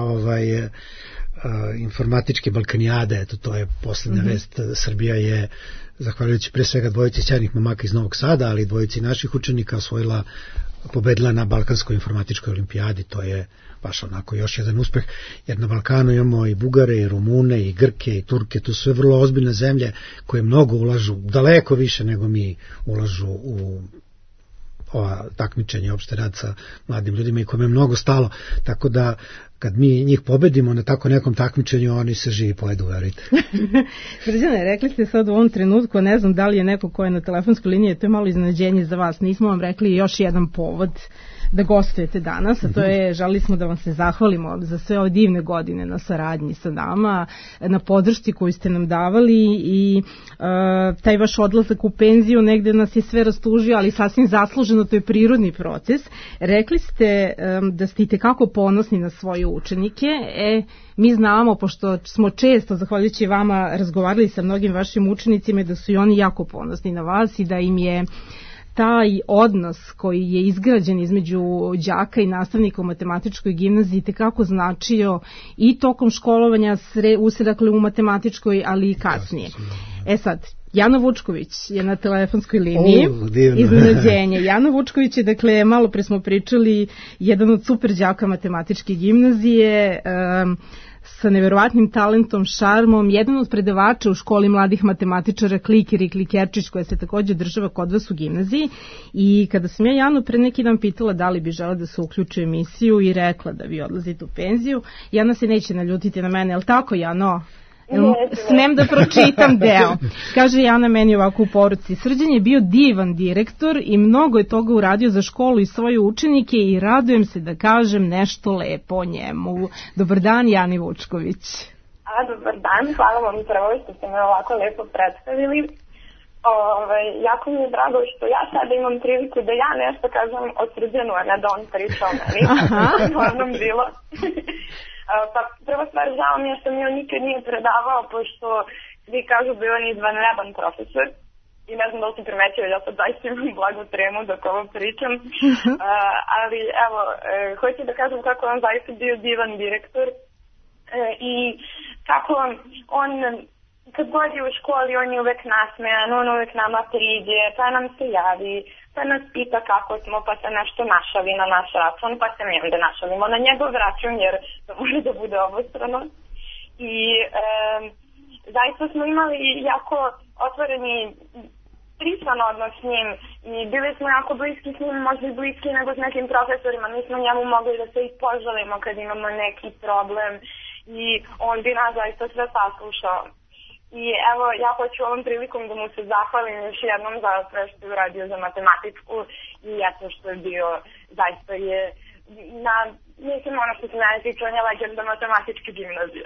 informatičke Balkanijade, to je poslednja vest. Srbija je, zahvaljujući pre svega dvojici sjajnih momaka iz Novog Sada, ali dvojici naših učenika pobedila na Balkanskoj informatičkoj olimpijadi, to je baš onako još jedan uspeh, jer na Balkanu imamo i Bugare, i Rumune, i Grke, i Turke, to su sve vrlo ozbiljne zemlje koje mnogo ulažu, daleko više nego mi ulažu u ova takmičenja, opšte rad sa mladim ljudima i kojima je mnogo stalo, tako da kad mi njih pobedimo na tako nekom takmičenju, oni se živi pojedu, verujte. Srđane, rekli ste sad u ovom trenutku, ne znam da li je neko ko je na telefonskoj liniji, to je malo iznenađenje za vas, nismo vam rekli još jedan povod da gostujete danas, a to je, želili smo da vam se zahvalimo za sve ove divne godine na saradnji sa nama, na podršci koju ste nam davali i taj vaš odlazak u penziju negde nas je sve rastužio, ali sasvim zasluženo, to je prirodni proces. Rekli ste da ste itekako ponosni na svoje učenike, mi znamo, pošto smo često, zahvaljujući vama, razgovarali sa mnogim vašim učenicima, da su i oni jako ponosni na vas i da im je taj odnos koji je izgrađen između đaka i nastavnika u matematičkoj gimnaziji tekako značio i tokom školovanja dakle u matematičkoj, ali i kasnije. Sad, Jana Vučković je na telefonskoj liniji, iznenađenje. Jana Vučković je, dakle, malo pre smo pričali, jedan od super đaka matematičke gimnazije, sa neverovatnim talentom, šarmom, jedan od predavača u školi mladih matematičara Kliker i Klikerčić, koja se takođe održava kod vas u gimnaziji. I kada sam ja Janu pre neki dan pitala da li bi žela da se uključi u emisiju i rekla da vi odlazite u penziju, Jana se neće naljutiti na mene, je li tako, Jano? Smem da pročitam deo. Kaže Jana meni ovako u poruci: Srđan je bio divan direktor i mnogo je toga uradio za školu i svoje učenike i radujem se da kažem nešto lepo o njemu. Dobar dan, Jani Vučković. Dobar dan, hvala vam prvo što ste me ovako lepo predstavili. Jako mi je drago što ja sada imam priliku da ja nešto kažem o Srđanu, a ne da on priča o meni. Uglavnom bilo. Pa prva stvar, žao mi je što mi on nikad nije predavao, pošto svi kažu bio on izvanredan profesor i ne znam da li si primetio, ja sad zaista imam blagu tremu dok ovo pričam, ali evo, hoću da kažem kako on zaista bio divan direktor i kako on kad god je u školi, on je uvek nasmejan, on uvek nama priđe, pa nam se javi, pa nas pita kako smo, pa se nešto našali na naš račun, pa se mi onda našalimo na njegov račun, jer to može da bude obostrano. I zaista smo imali jako otvoreni prisan odnos s njim I bili smo jako bliski s njim, možda i bliski nego s nekim profesorima. Mi smo njemu mogli da se i požalimo kad imamo neki problem i on bi nas zaista sve saslušao. I evo, ja hoću ovom prilikom da mu se zahvalim još jednom za sve što je uradio za matematičku i eto što je bio, zaista je na, mislim ono što se mene tiče, on je legenda matematičke gimnazije.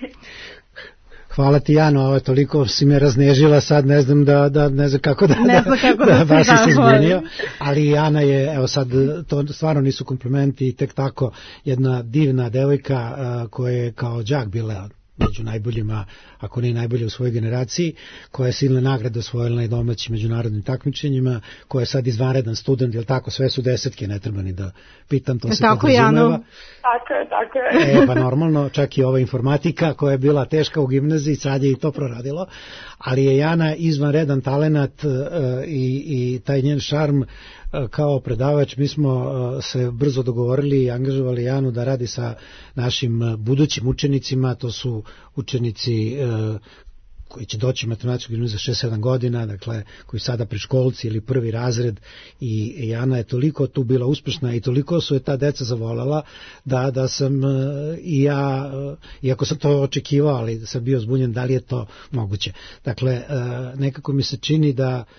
Hvala ti, Jano, toliko si me raznežila, sad ne znam ne znam kako da baš si se izmenio, ali Jana je, evo sad, to stvarno nisu komplimenti, tek tako jedna divna devojka koja je kao đak bila među najboljima, ako ne najbolje u svojoj generaciji, koja je silne nagrade osvojila na domaćim međunarodnim takmičenjima, koja je sad izvanredan student, jel tako, sve su desetke, ne treba ni da pitam, to se podrazumeva. Tako je. Pa normalno, čak i ova informatika koja je bila teška u gimnaziji, sad je i to proradilo, ali je Jana izvanredan talenat i taj njen šarm kao predavač. Mi smo se brzo dogovorili i angažovali Janu da radi sa našim budućim učenicima, to su učenici koji će doći u matematičku gimnaziju za 6-7 godina, dakle, koji sada predškolci ili prvi razred, i Jana je toliko tu bila uspešna i toliko su je ta deca zavoljela da sam i ja, iako sam to očekivao, ali sam bio zbunjen da li je to moguće. Dakle, nekako mi se čini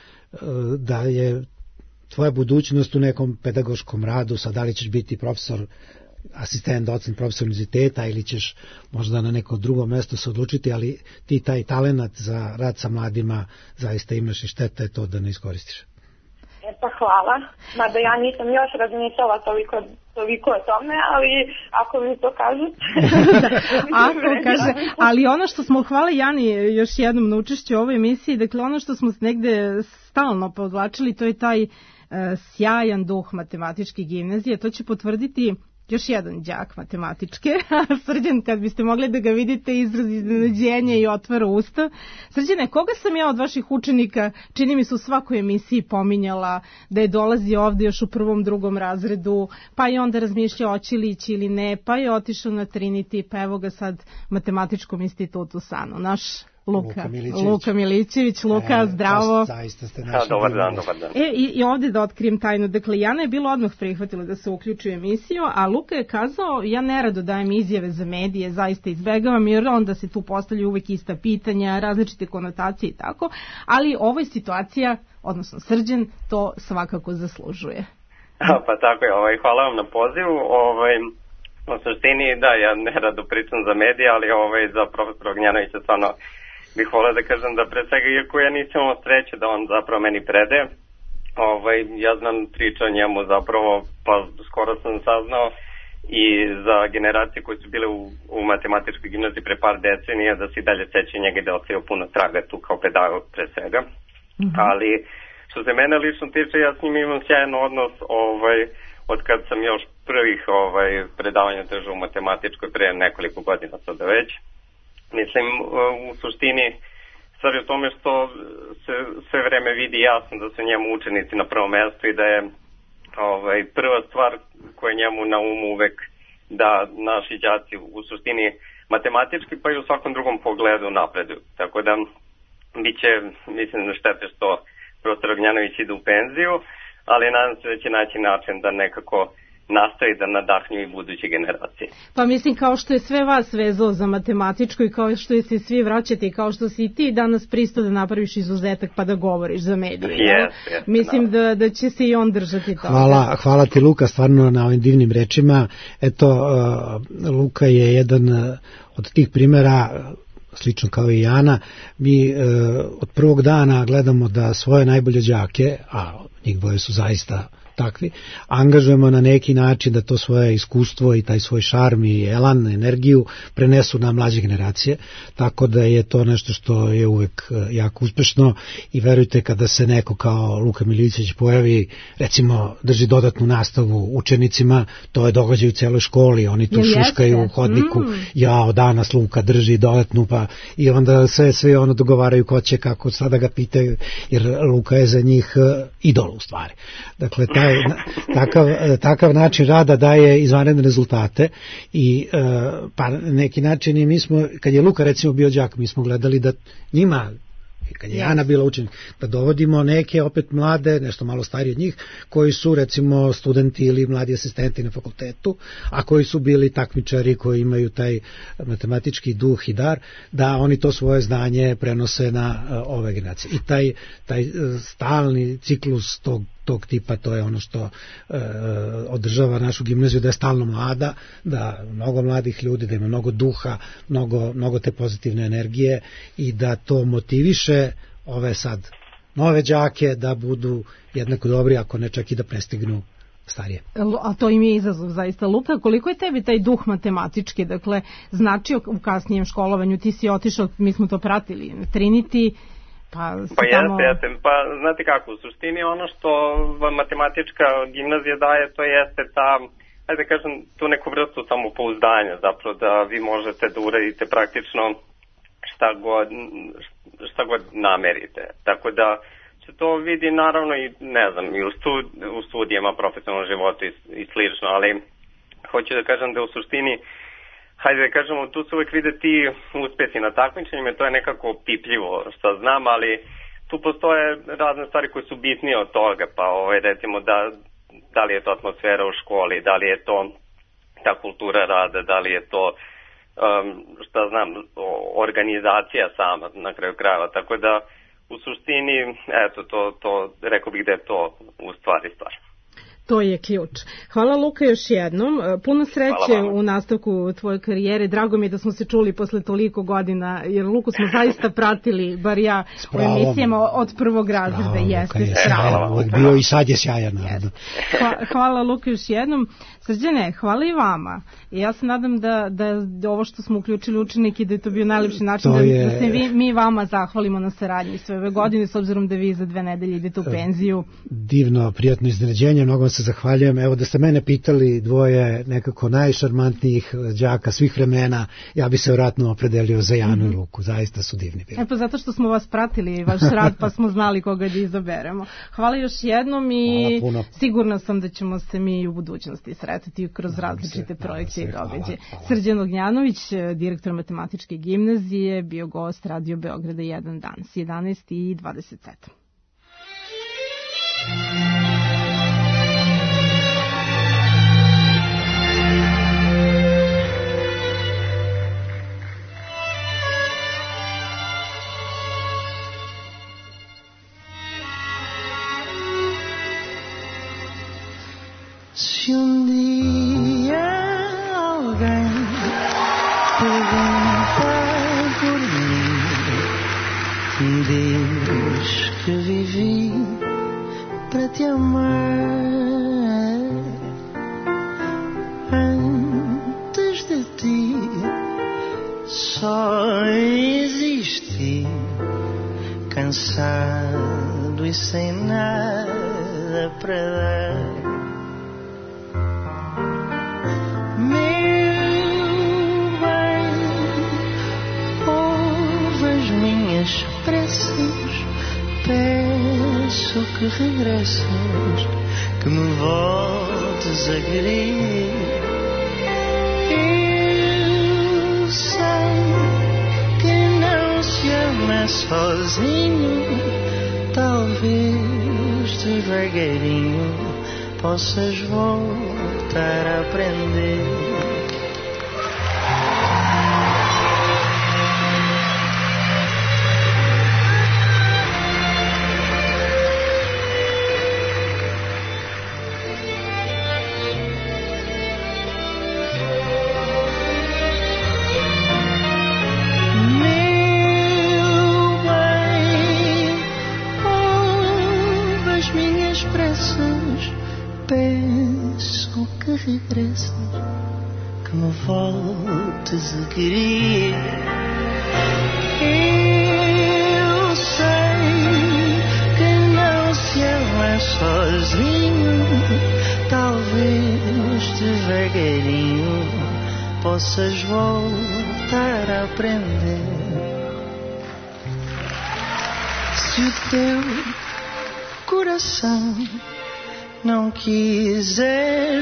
da je tvoja budućnost u nekom pedagoškom radu, sad da li ćeš biti profesor, asistent, docent, profesor univerziteta ili ćeš možda na neko drugo mesto se odlučiti, ali ti taj talenat za rad sa mladima zaista imaš i šteta je to da ne iskoristiš. Pa hvala, mada ja nisam još razmišljala toliko o tome, ali ako mi to kažete. Ako kaže, ali ono što smo, hvala Jani još jednom na učešću u ovoj emisiji, dakle ono što smo negde stalno podvlačili, to je taj sjajan duh matematičke gimnazije, to će potvrditi još jedan đak matematičke. Srđan, kad biste mogli da ga vidite, izraz iznenađenja i otvara usta. Srđane, koga sam ja od vaših učenika, čini mi se u svakoj emisiji pominjala da je dolazio ovde još u 1., 2. razredu, pa je onda razmišljao hoće li ići ili ne, pa je otišao na Trinity, pa evo ga sad Matematičkom institutu Sano. Naš Luka Milićević. Luka, zdravo. Dobar dan. I ovdje da otkrijem tajnu. Dakle, Jana je bilo odmah prihvatila da se uključi u emisiju, a Luka je kazao, ja nerado dajem izjave za medije, zaista izbegavam, jer onda se tu postavljaju uvek ista pitanja, različite konotacije i tako, ali ovo je situacija, odnosno Srđan, to svakako zaslužuje. Pa tako je, hvala vam na pozivu. U suštini, da, ja nerado pričam za medije, ali za profesora Ognjanovića stvarno bih volio da kažem da pre svega, iako ja nisam imao sreće da on zapravo meni prede, ja znam priča o njemu zapravo, pa skoro sam saznao i za generacije koje su bile u matematičkoj gimnaziji pre par decenija, da se i dalje seća njega, da je ostavio puno traga tu kao pedagog pre svega. Ali što se mene lično tiče, ja s njim imam sjajan odnos, od kad sam još prvih predavanja držao u matematičkoj pre nekoliko godina sada već. Mislim, u suštini stvar je u tome što se sve vreme vidi jasno da su njemu učenici na prvom mjestu i da je prva stvar koja je njemu na umu uvek da naši đaci u suštini matematički pa i u svakom drugom pogledu napreduju. Tako da biće, mislim, štete što profesor Ognjanović ide u penziju, ali nadam se da će naći način da nekako nastavi da nadahnju i buduće generacije. Pa mislim, kao što je sve vas vezao za matematičko i kao što je se svi vraćate i kao što si i ti danas pristao da napraviš izuzetak pa da govoriš za medije. Mislim da će se i on držati toga. Hvala ti, Luka, stvarno na ovim divnim rečima. Eto, Luka je jedan od tih primjera, slično kao i Jana. Mi od prvog dana gledamo da svoje najbolje đake, a njih dvoje su zaista takvi, angažujemo na neki način da to svoje iskustvo i taj svoj šarm i elan, energiju prenesu na mlađe generacije, tako da je to nešto što je uvek jako uspešno i verujte, kada se neko kao Luka Milićević pojavi, recimo drži dodatnu nastavu učenicima, to je događaj u celoj školi, oni tu šuškaju u hodniku, jao, danas Luka drži dodatnu, pa i onda sve ono dogovaraju ko će, kako, sada ga pitaju, jer Luka je za njih idol u stvari. Dakle, takav način rada daje izvanredne rezultate i pa neki način i mi smo, kad je Luka recimo bio đak, mi smo gledali da njima kad je Ana bila učenik, da dovodimo neke opet mlade, nešto malo stariji od njih, koji su recimo studenti ili mladi asistenti na fakultetu, a koji su bili takmičari, koji imaju taj matematički duh i dar, da oni to svoje znanje prenose na ove generacije. I taj stalni ciklus tog tipa, to je ono što održava našu gimnaziju, da je stalno mlada, da mnogo mladih ljudi, da ima mnogo duha, mnogo te pozitivne energije i da to motiviše ove sad nove đake da budu jednako dobri, ako ne čak i da prestignu starije. A to im je izazov zaista. Luka, koliko je tebi taj duh matematički, dakle, značio u kasnijem školovanju? Ti si otišao, mi smo to pratili, Trinity, pa jeste. Pa znate kako, u suštini ono što matematička gimnazija daje, to jeste ta, ajde da kažem, tu neku vrstu samopouzdanja, zapravo da vi možete da uradite praktično šta god namerite. Tako da se to vidi naravno i, ne znam, i u studijama, profesionalnom životu i slično, ali hoću da kažem da u suštini, hajde da kažemo, tu se uvek vide ti uspesi na takmičenjima, to je nekako pipljivo što znam, ali tu postoje razne stvari koje su bitnije od toga, pa recimo da li je to atmosfera u školi, da li je to ta kultura rada, da li je to šta znam, organizacija sama na kraju krajeva, tako da u suštini, eto, to rekao bih da je to u stvari stvar. To je ključ. Hvala Luka još jednom. Puno sreće u nastavku tvoje karijere. Drago mi je da smo se čuli posle toliko godina, jer Luku smo zaista pratili, bar ja, u emisijama od prvog razreda. Jeste, bio i sad je sjajan. Hvala Luka još jednom. Srđane, hvala i vama. I ja se nadam da ovo što smo uključili učenike, da je to bio najlepši način da se mi vama zahvalimo na saradnji sve ove godine, s obzirom da vi za 2 nedelje idete u penziju. Divno, prijatno iznenađenje, mnogo vam se zahvaljujem. Evo, da ste mene pitali dvoje nekako najšarmantnijih đaka svih vremena, ja bi se vratno opredelio za Janu i Luku. Zaista su divni bili. Pa zato što smo vas pratili i vaš rad, pa smo znali koga da izaberemo. Hvala još jednom i sigurna sam da ćemo se mi u budućnosti sretati kroz različite projekte i događaje. Srđan Ognjanović, direktor matematičke gimnazije, bio gost Radio Beograda 1 danas, 11:27. Se dia alguém perguntar por mim, diz que vivi para te amar. Antes de ti só existi, cansado e sem nada para dar. Peço que regresses, que me voltes a querer. Eu sei que não se ama sozinho, talvez devagarinho possas voltar a aprender. Regresses, que me voltes a querer. Eu sei que não se ama sozinho, talvez devagarinho possas voltar a aprender. Se o teu coração não quiser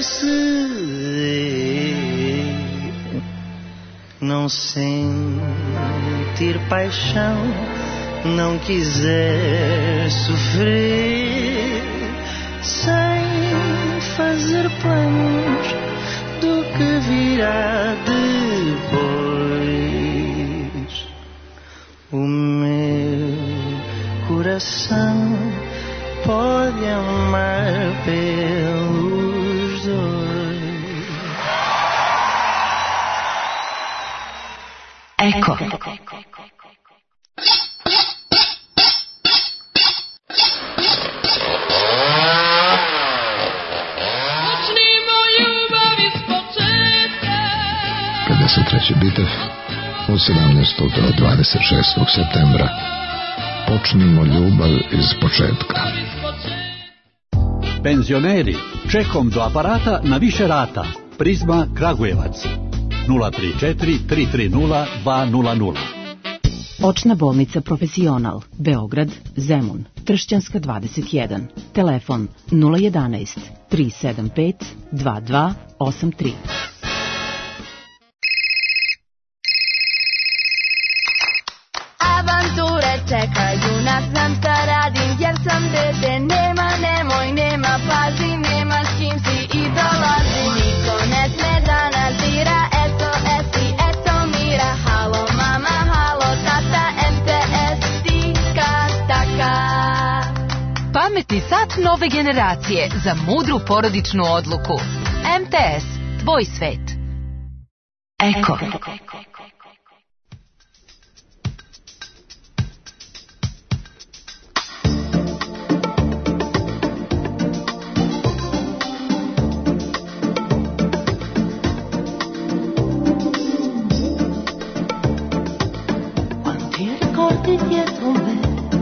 ceder, não sentir paixão, não quiser sofrer sem fazer planos do que virá depois. O meu coração pode amar pelos dois. Eko. Treći bitev od 17. do 26. septembra. Počnimo ljubav iz početka. Penzioneri, čekom do aparata na više rata. Prizma Kragujevac 034 330 200. Očna bolnica Profesional, Beograd, Zemun, Tršćanska 21. Telefon 011 375 2283. Čekaju nas, znam šta radim jer sam dete. Nema, nemoj, nema, pazi, nema s kim si i dolazi. Niko ne sme da nas dira, eto esi, eto mira. Halo mama, halo tata, MTS, tika taka. Pametni sat nove generacije za mudru porodičnu odluku. MTS, tvoj svet. Eko. Dietro me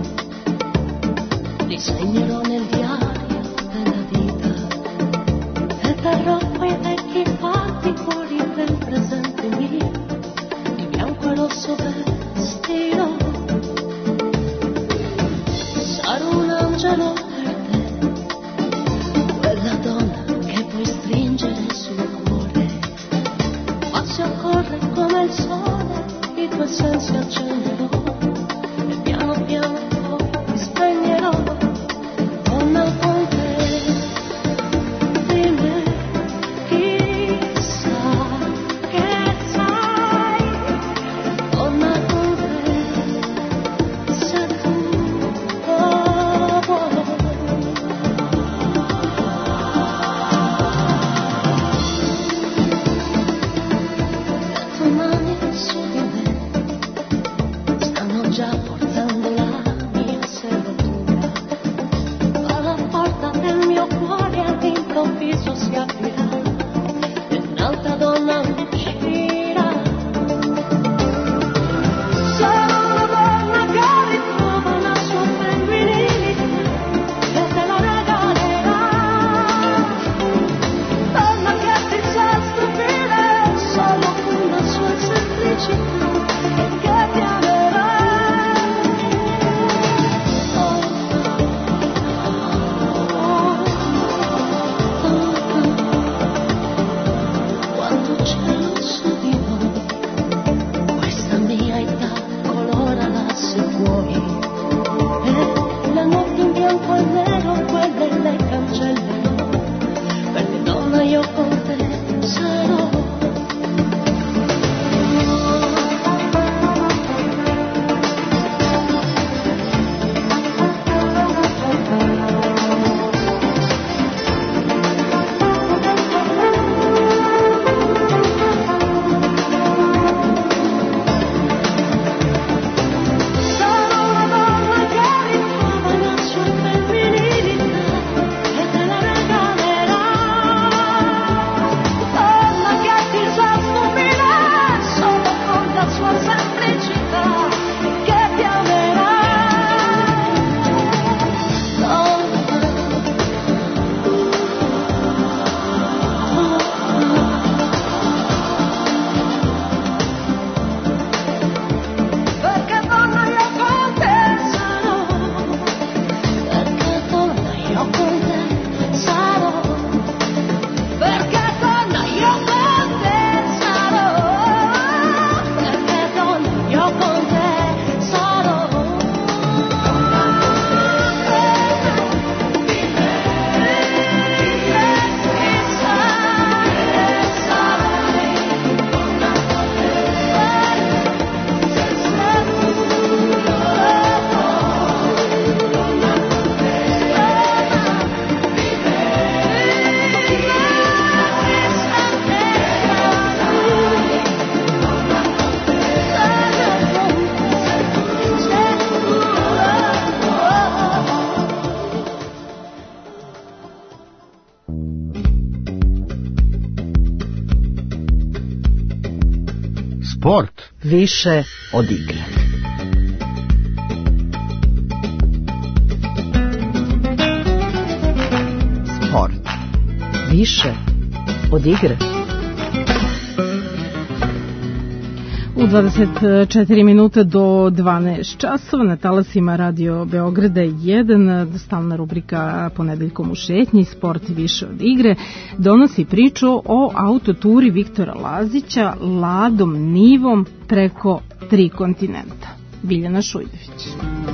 disegnerò nel diario della vita e terrò quei vecchi fatti fuori del presente mio, di bianco e rosso vestito. Sarò un angelo per te, quella donna che puoi stringere sul cuore, ma se occorre come il sole i tuoi sensi accenderò. Piano piano mi spegnerò, donna con te, di me chissà che sai, donna con te, se tu lo vuoi. Le tue mani su di me Sport više od igre. Sport više od igre. U 24 minuta do 12 časova na talasima Radio Beograda 1, stalna rubrika Ponedeljkom u šetnji, Sport više od igre, donosi priču o autoturi Viktora Lazića Ladom Nivom preko 3 kontinenta. Biljana Šujdević.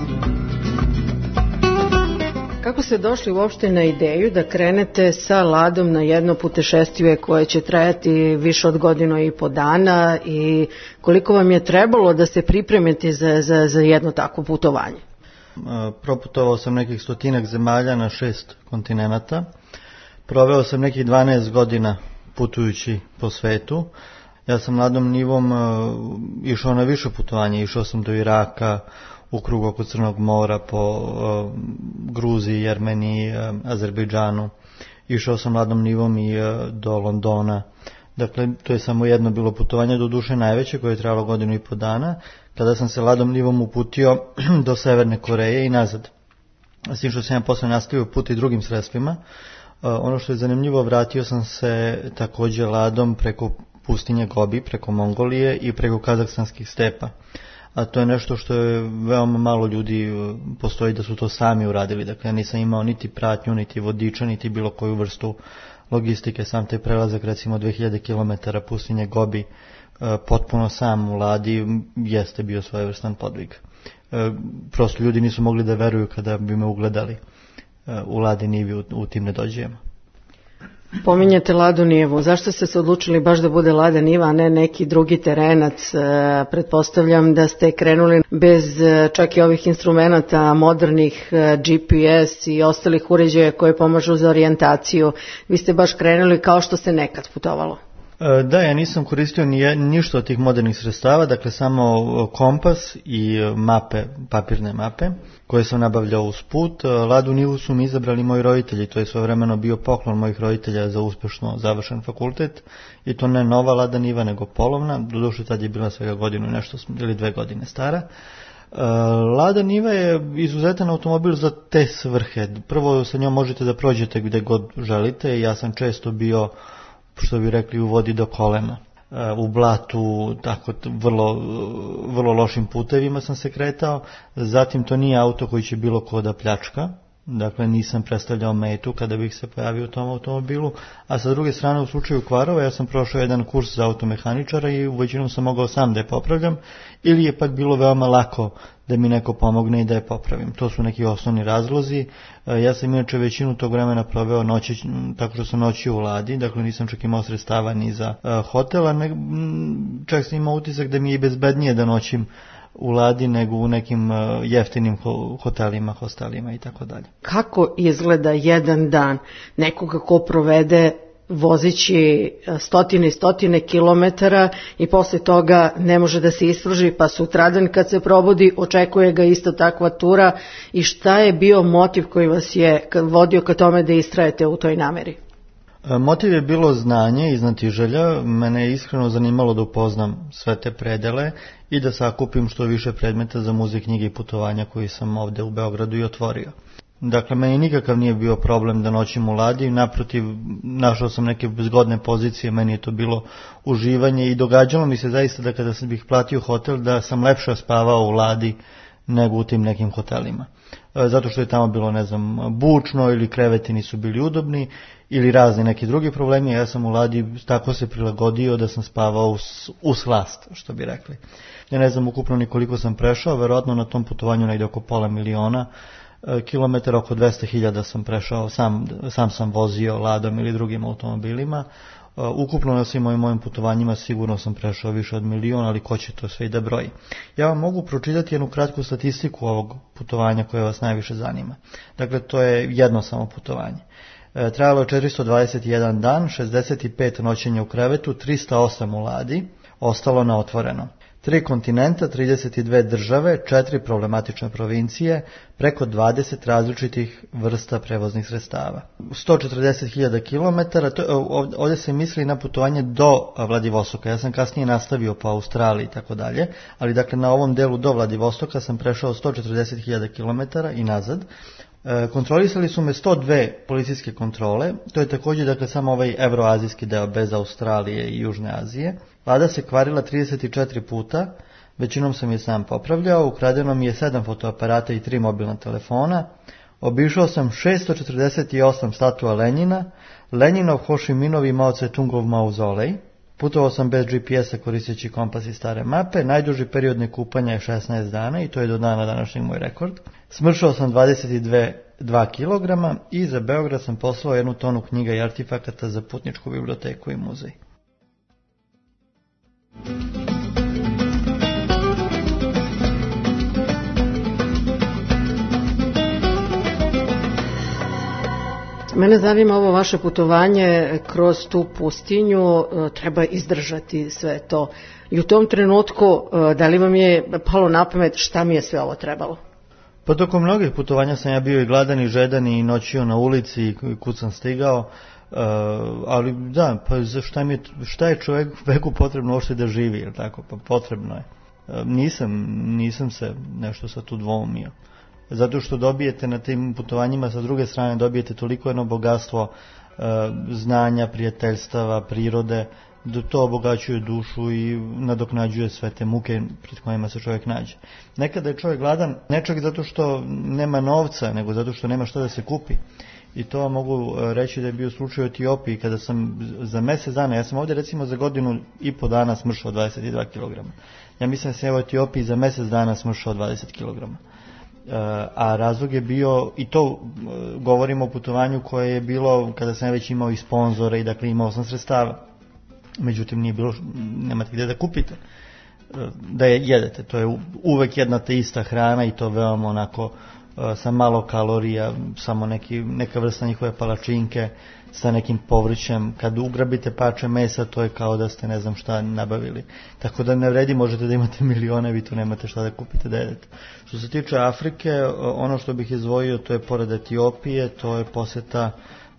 Kako ste došli uopšte na ideju da krenete sa Ladom na jedno putešestvije koje će trajati više od godinu i po dana i koliko vam je trebalo da se pripremite za jedno takvo putovanje? Proputovao sam nekih 100 zemalja na 6 kontinenata. Proveo sam nekih 12 godina putujući po svetu. Ja sam Ladom Nivom išao na više putovanje. Išao sam do Iraka, u krug oko Crnog mora, po Gruziji, Jermeniji, Azerbejdžanu. Išao sam Ladom Nivom i do Londona. Dakle, to je samo jedno bilo putovanje, do duše najveće, koje je trajalo godinu i po dana, kada sam se Ladom Nivom uputio do Severne Koreje i nazad. S tim što sam ja posle nastavio put i drugim sredstvima. Ono što je zanimljivo, vratio sam se takođe Ladom preko pustinje Gobi, preko Mongolije i preko kazahstanskih stepa. A to je nešto što je veoma malo ljudi postoji da su to sami uradili. Dakle, ja nisam imao niti pratnju, niti vodiča, niti bilo koju vrstu logistike. Sam taj prelazak, recimo 2000 km pustinje Gobi, potpuno sam u Ladi, jeste bio svojevrstan podvig. Prosto ljudi nisu mogli da veruju kada bi me ugledali u Ladi Nivi u tim nedođajama. Pominjete Ladu Nivu. Zašto ste se odlučili baš da bude Lada Niva, a ne neki drugi terenac? Pretpostavljam da ste krenuli bez čak i ovih instrumenta modernih, GPS i ostalih uređaja koje pomažu za orijentaciju. Vi ste baš krenuli kao što se nekad putovalo. Da, ja nisam koristio ništa od tih modernih sredstava, dakle samo kompas i mape, papirne mape, koje sam nabavljao uz put. Ladu Nivu su mi izabrali moji roditelji, to je svojevremeno bio poklon mojih roditelja za uspešno završen fakultet, i to ne nova Lada Niva, nego polovna, doduše tad je bila svega godinu i nešto ili 2 godine stara. Lada Niva je izuzetan automobil za te svrhe. Prvo, sa njom možete da prođete gde god želite i ja sam često bio, što bi rekli, u vodi do kolena. U blatu, tako vrlo lošim putevima sam se kretao. Zatim, to nije auto koji će bilo ko da pljačka. Dakle, nisam predstavljao metu kada bih se pojavio u tom automobilu. A sa druge strane, u slučaju kvarova, ja sam prošao jedan kurs za automehaničara i u većinom sam mogao sam da je popravljam, ili je pak bilo veoma lako da mi neko pomogne i da je popravim. To su neki osnovni razlozi. Ja sam inače većinu tog vremena proveo noći, tako što sam noćio u Ladi, dakle nisam čak imao sredstava ni za hotela, čak sam imao utisak da mi je bezbednije da noćim u Ladi nego u nekim jeftinim hotelima, hostelima i tako dalje. Kako izgleda jedan dan nekoga ko provede vozići stotine i stotine kilometara i posle toga ne može da se ispruži, pa sutradan kad se probudi očekuje ga isto takva tura, i šta je bio motiv koji vas je vodio ka tome da istrajete u toj nameri? Motiv je bilo znanje i znatiželja. Mene je iskreno zanimalo da upoznam sve te predele i da sakupim što više predmeta za muzej, knjige i putovanja koji sam ovde u Beogradu i otvorio. Dakle, meni nikakav nije bio problem da noćim u Ladi, naprotiv, našao sam neke zgodne pozicije, meni je to bilo uživanje i događalo mi se zaista da kada bih platio hotel da sam lepše spavao u Ladi nego u tim nekim hotelima. Zato što je tamo bilo, ne znam, bučno ili kreveti nisu bili udobni ili razni neki drugi problemi. Ja sam u Ladi tako se prilagodio da sam spavao u slast, što bi rekli. Ja ne znam ukupno ni koliko sam prešao, verovatno na tom putovanju negde oko 500.000 kilometara, oko 200.000 sam prešao, sam sam vozio Ladom ili drugim automobilima. Ukupno na svim mojim putovanjima sigurno sam prešao više od 1.000.000, ali ko će to sve i da broji. Ja vam mogu pročitati jednu kratku statistiku ovog putovanja koje vas najviše zanima. Dakle, to je jedno samo putovanje. Trajalo je 421 dan, 65 noćenja u krevetu, 308 u Ladi, ostalo na otvoreno. 3 kontinenta, 32 države, 4 problematične provincije, preko 20 različitih vrsta prevoznih sredstava. 140.000 km, ovdje se misli na putovanje do Vladivostoka. Ja sam kasnije nastavio po Australiji i tako dalje, ali dakle na ovom delu do Vladivostoka sam prešao 140.000 km i nazad. Kontrolisali su me 102 policijske kontrole, to je također dakle samo ovaj evroazijski deo bez Australije i Južne Azije. Lada se kvarila 34 puta, većinom sam je sam popravljao, ukradeno mi je 7 fotoaparata i 3 mobilna telefona, obišao sam 648 statua Lenjina, Lenjinov, Hošiminov i Mao Tse-tungov mauzolej, putovao sam bez GPS-a koristeći kompas i stare mape, najduži period nekupanja je 16 dana i to je do dana današnjeg moj rekord. Smršao sam 2 kg i za Beograd sam poslao 1 tonu knjiga i artefakata za putničku biblioteku i muzej. Mene zanima ovo vaše putovanje kroz tu pustinju, treba izdržati sve to. I u tom trenutku, da li vam je palo na pamet šta mi je sve ovo trebalo? Pa tokom mnogih putovanja sam ja bio i gladan i žedan i noćio na ulici i kud sam stigao, ali da, pa šta je čovjeku potrebno uopšte da živi, jer tako, pa potrebno je. Nisam se nešto sad tu dvoumio. Zato što dobijete na tim putovanjima sa druge strane, dobijete toliko jedno bogatstvo znanja, prijateljstava, prirode, da to obogaćuje dušu i nadoknađuje sve te muke pred kojima se čovjek nađe. Nekada je čovjek gladan, ne čak zato što nema novca, nego zato što nema šta da se kupi. I to vam mogu reći da je bio slučaj u Etiopiji, kada sam za mjesec dana, ja sam ovdje recimo za 1,5 dana smršao 22 kg. Ja mislim da sam u Etiopiji za mjesec dana smršao 20 kg. A razlog je bio, i to govorimo o putovanju koje je bilo kada sam već imao i sponzore i dakle imao sam sredstava. Međutim, nije bilo, nemate gdje da kupite, da je jedete. To je uvek jedna te ista hrana i to veoma onako sa malo kalorija, samo neka vrsta njihove palačinke sa nekim povrćem. Kad ugrabite parče mesa, to je kao da ste ne znam šta nabavili. Tako da ne vredi, možete da imate milione, vi tu nemate šta da kupite da jedete. Što se tiče Afrike, ono što bih izdvojio, to je pored Etiopije, to je posjeta,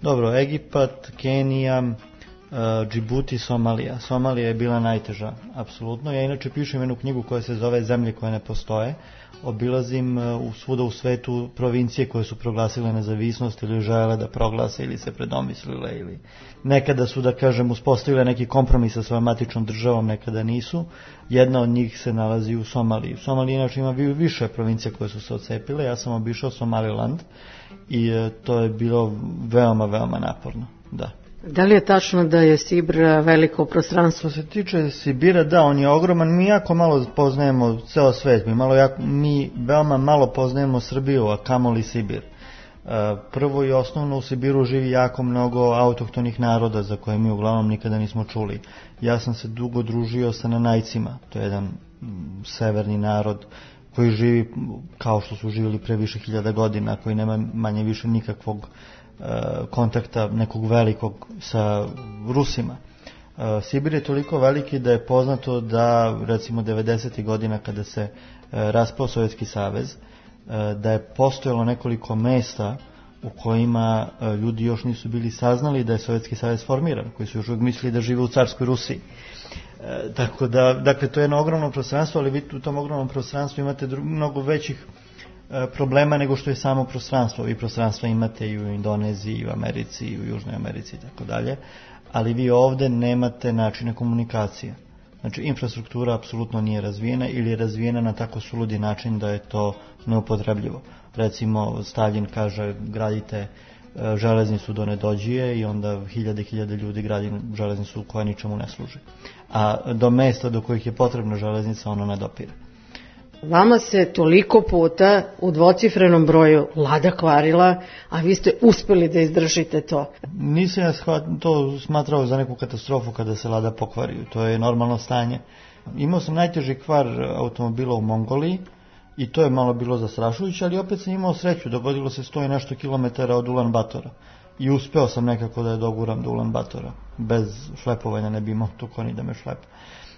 Egipat, Kenija, Džibuti, Somalija. Somalija je bila najteža, apsolutno. Ja inače pišem jednu knjigu koja se zove Zemlje koje ne postoje. Obilazim svuda u svetu provincije koje su proglasile nezavisnost ili žele da proglase ili se predomislile ili nekada su, da kažem, uspostavile neki kompromis sa svojom matičnom državom, nekada nisu. Jedna od njih se nalazi u Somaliji. Somalija inače ima više provincija koje su se odcepile. Ja sam obišao Somaliland i to je bilo veoma, veoma naporno, da. Da li je tačno da je Sibir veliko prostranstvo? Što se tiče Sibira, da, on je ogroman. Mi jako malo poznajemo ceo svet. Mi veoma malo poznajemo Srbiju, a kamoli Sibir. Prvo i osnovno, u Sibiru živi jako mnogo autohtonih naroda za koje mi uglavnom nikada nismo čuli. Ja sam se dugo družio sa Nanajcima. To je jedan severni narod koji živi kao što su živjeli pre više hiljada godina, koji nema manje više nikakvog kontakta nekog velikog sa Rusima. Sibir je toliko veliki da je poznato da recimo 90. godina kada se raspao Sovjetski savez, da je postojalo nekoliko mesta u kojima ljudi još nisu bili saznali da je Sovjetski savez formiran, koji su još uvijek mislili da žive u carskoj Rusiji. Tako da, dakle, to je jedno ogromno prostranstvo, ali vi u tom ogromnom prostranstvu imate mnogo većih problema nego što je samo prostranstvo. Vi prostranstva imate i u Indoneziji, i u Americi, i u Južnoj Americi i tako dalje, ali vi ovdje nemate načine komunikacije. Znači, infrastruktura apsolutno nije razvijena ili je razvijena na tako suludi način da je to neupotrebljivo. Recimo, Stalin kaže gradite železnicu do Nedođije i onda hiljade ljudi gradi železnicu koja ničemu ne služi. A do mesta do kojih je potrebna železnica ono ne dopire. Vama se toliko puta u dvocifrenom broju Lada kvarila, a vi ste uspjeli da izdržite to. Nisam ja to smatrao za neku katastrofu kada se Lada pokvari. To je normalno stanje. Imao sam najteži kvar automobila u Mongoliji i to je malo bilo zastrašujuće, ali opet sam imao sreću. Dogodilo se 100 i nešto kilometara od Ulan Batora. I uspeo sam nekako da je doguram do Ulan Batora. Bez šlepovanja ne bi imao tu koni da me šlepa.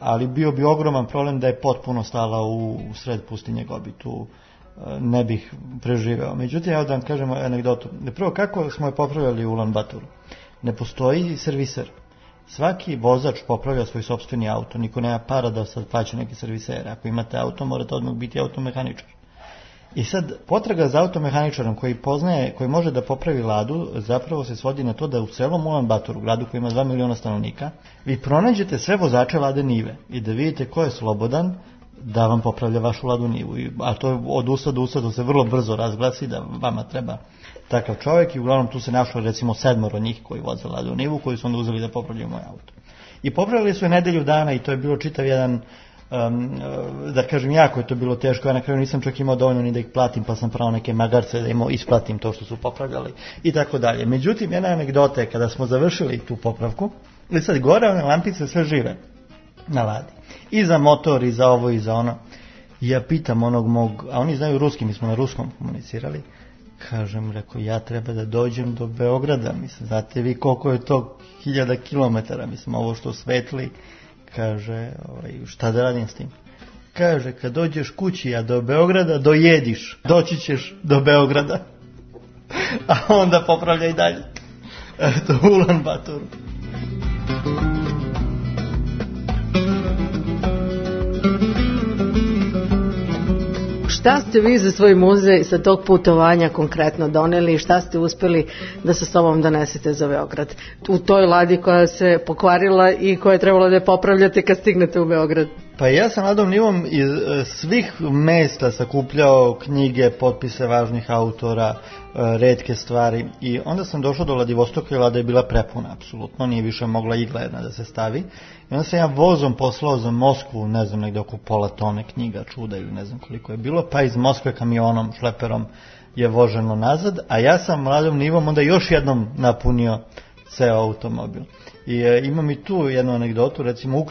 ali bio bi ogroman problem da je potpuno stala u sred pustinje Gobi, tu ne bih preživeo. Međutim, evo da vam kažem anegdotu. Prvo, kako smo je popravljali u Ulan Baturu? Ne postoji serviser. Svaki vozač popravlja svoj sopstveni auto, niko nema para da sad plaća neki servisere. Ako imate auto, morate odmah biti automehaničar. I sad, potraga za automehaničarom koji može da popravi Ladu, zapravo se svodi na to da u celom Ulan Baturu, gradu koji ima 2 miliona stanovnika, vi pronađete sve vozače Lade Nive i da vidite ko je slobodan da vam popravlja vašu Ladu Nivu. A to od usta do usta, to se vrlo brzo razglasi da vama treba takav čovjek i uglavnom tu se našlo recimo 7 njih koji voze Ladu Nivu, koji su onda uzeli da popravljaju moj auto. I popravili su je nedelju dana i to je bilo čitav jedan, da kažem, jako je to bilo teško, ja na kraju nisam čak imao dovoljno ni da ih platim, pa sam pravo neke magarce da im isplatim to što su popravljali i tako dalje. Međutim, jedna anegdota je kada smo završili tu popravku, i sad gore one lampice sve žive na Ladi. I za motor, i za ovo, i za ono. I ja pitam onog mog, a oni znaju ruski, mi smo na ruskom komunicirali, kažem, rekao, ja treba da dođem do Beograda, mislim, znate vi koliko je to 1000 kilometara, mislim, ovo što svetli, kaže, šta da radim s tim? Kaže, kad dođeš kući, a do Beograda dojediš, doći ćeš do Beograda. A onda popravlja i dalje. Eto, Ulan Baturu. Šta ste vi za svoj muzej sa tog putovanja konkretno doneli i šta ste uspeli da sa sobom donesete za Beograd? U toj Ladi koja se pokvarila i koja je trebalo da je popravljate kad stignete u Beograd. Pa ja sam Ladom Nivom iz svih mesta sakupljao knjige, potpise važnih autora, retke stvari i onda sam došao do Vladivostoka i Lada je bila prepuna, apsolutno, nije više mogla igla jedna da se stavi. I onda sam ja vozom poslao za Moskvu, ne znam, negde oko pola tone knjiga, čuda ili ne znam koliko je bilo, pa iz Moskve kamionom, šleperom je voženo nazad, a ja sam Ladom Nivom onda još jednom napunio ceo automobil. I imam i tu jednu anegdotu, recimo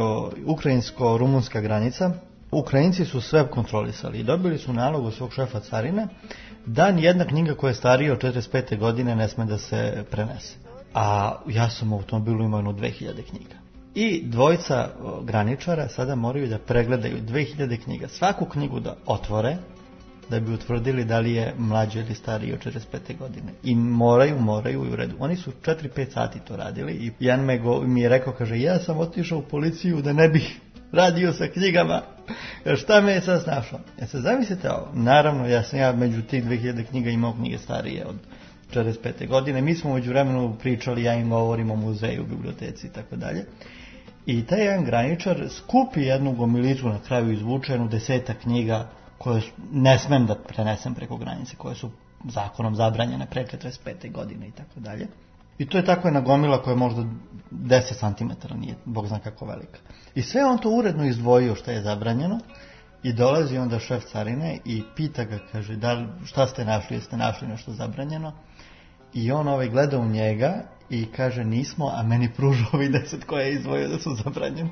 ukrajinsko-rumunska granica. Ukrajinci su sve kontrolisali i dobili su nalog od svog šefa carine da nijedna knjiga koja je starija od 45. godine ne sme da se prenese. A ja sam u automobilu imao 2000 knjiga. I dvojica graničara sada moraju da pregledaju 2000 knjiga. Svaku knjigu da otvore, da bi utvrdili da li je mlađe ili stariji od 45. godine. I moraju i u redu. Oni su 4-5 sati to radili i jedan mi je rekao, kaže, ja sam otišao u policiju da ne bih radio sa knjigama. Šta me je sad snašlo? Sad zamislite ovo. Naravno, ja među tih 2000 knjiga imao knjige starije od 45. godine. Mi smo među vremenu pričali, ja im govorim o muzeju, biblioteci i tako dalje. I taj jedan graničar skupi jednu gomilicu, na kraju izvuče 10 knjiga koje ne smem da prenesem preko granice, koje su zakonom zabranjene pre 45. godine i tako dalje. I to je tako jedna gomila koja je možda 10 cm, nije bog zna kako velika. I sve on to uredno izdvojio što je zabranjeno i dolazi onda šef carine i pita ga, kaže, šta ste našli, jeste našli nešto zabranjeno? I on gleda u njega i kaže, nismo, a meni pruža ovi 10 koje je izdvojio da su zabranjeni.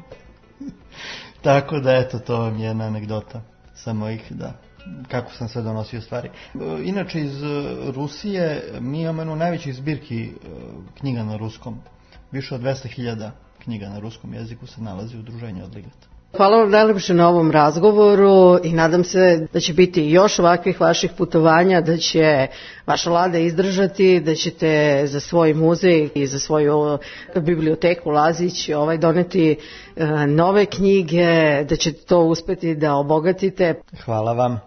Tako da, eto, to vam je jedna anegdota samo ih, da, kako sam sve donosio stvari. Inače, iz Rusije mi imamo jednu najvećih zbirki knjiga na ruskom. Više od 200.000 knjiga na ruskom jeziku se nalazi u Udruženju Odligata. Hvala vam najlepše na ovom razgovoru i nadam se da će biti još ovakvih vaših putovanja, da će vaša Lada izdržati, da ćete za svoj muzej i za svoju biblioteku Lazić doneti nove knjige, da ćete to uspeti da obogatite. Hvala vam.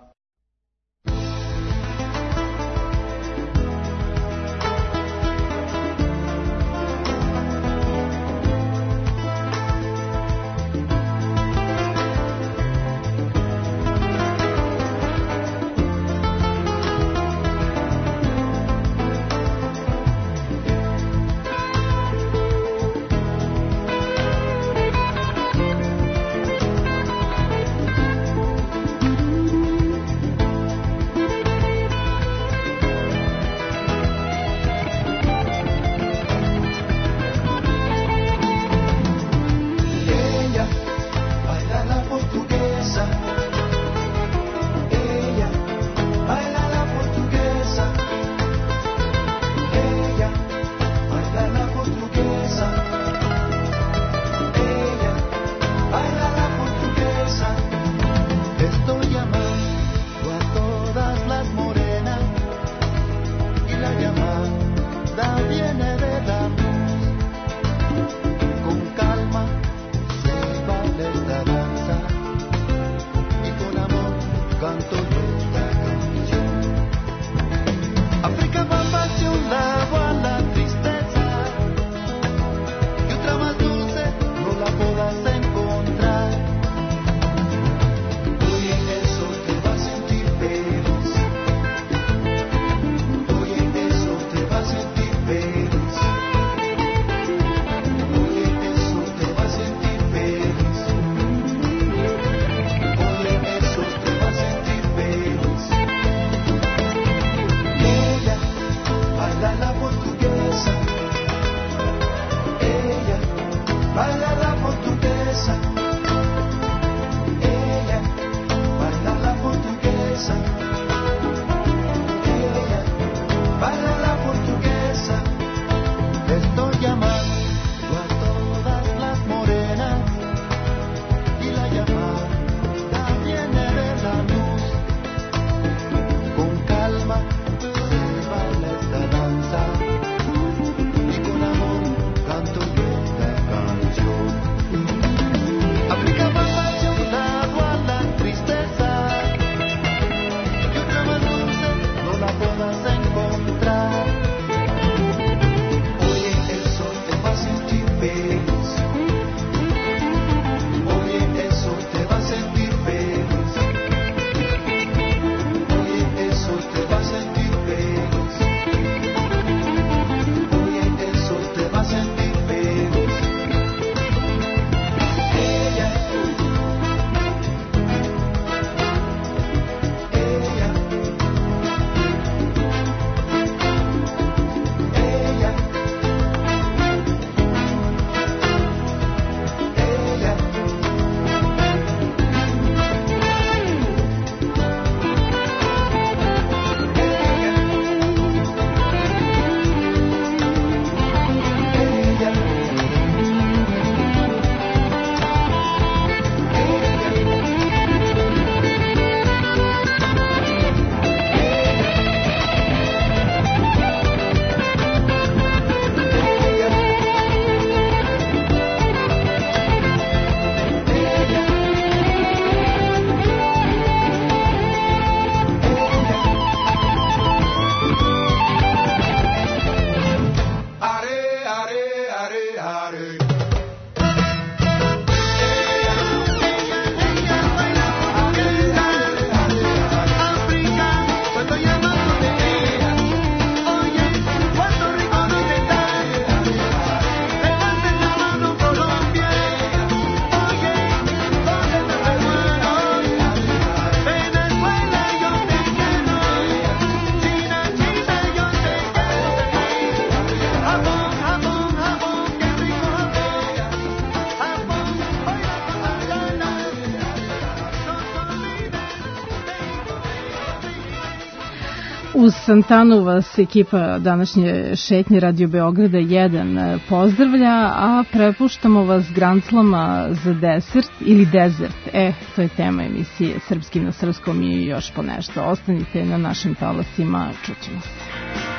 Uz Santanu vas ekipa današnje šetnje Radio Beograda 1 pozdravlja, a prepuštamo vas Granclama za desert ili desert. To je tema emisije Srpski na srpskom i još po nešto. Ostanite na našim talasima, čućemo se.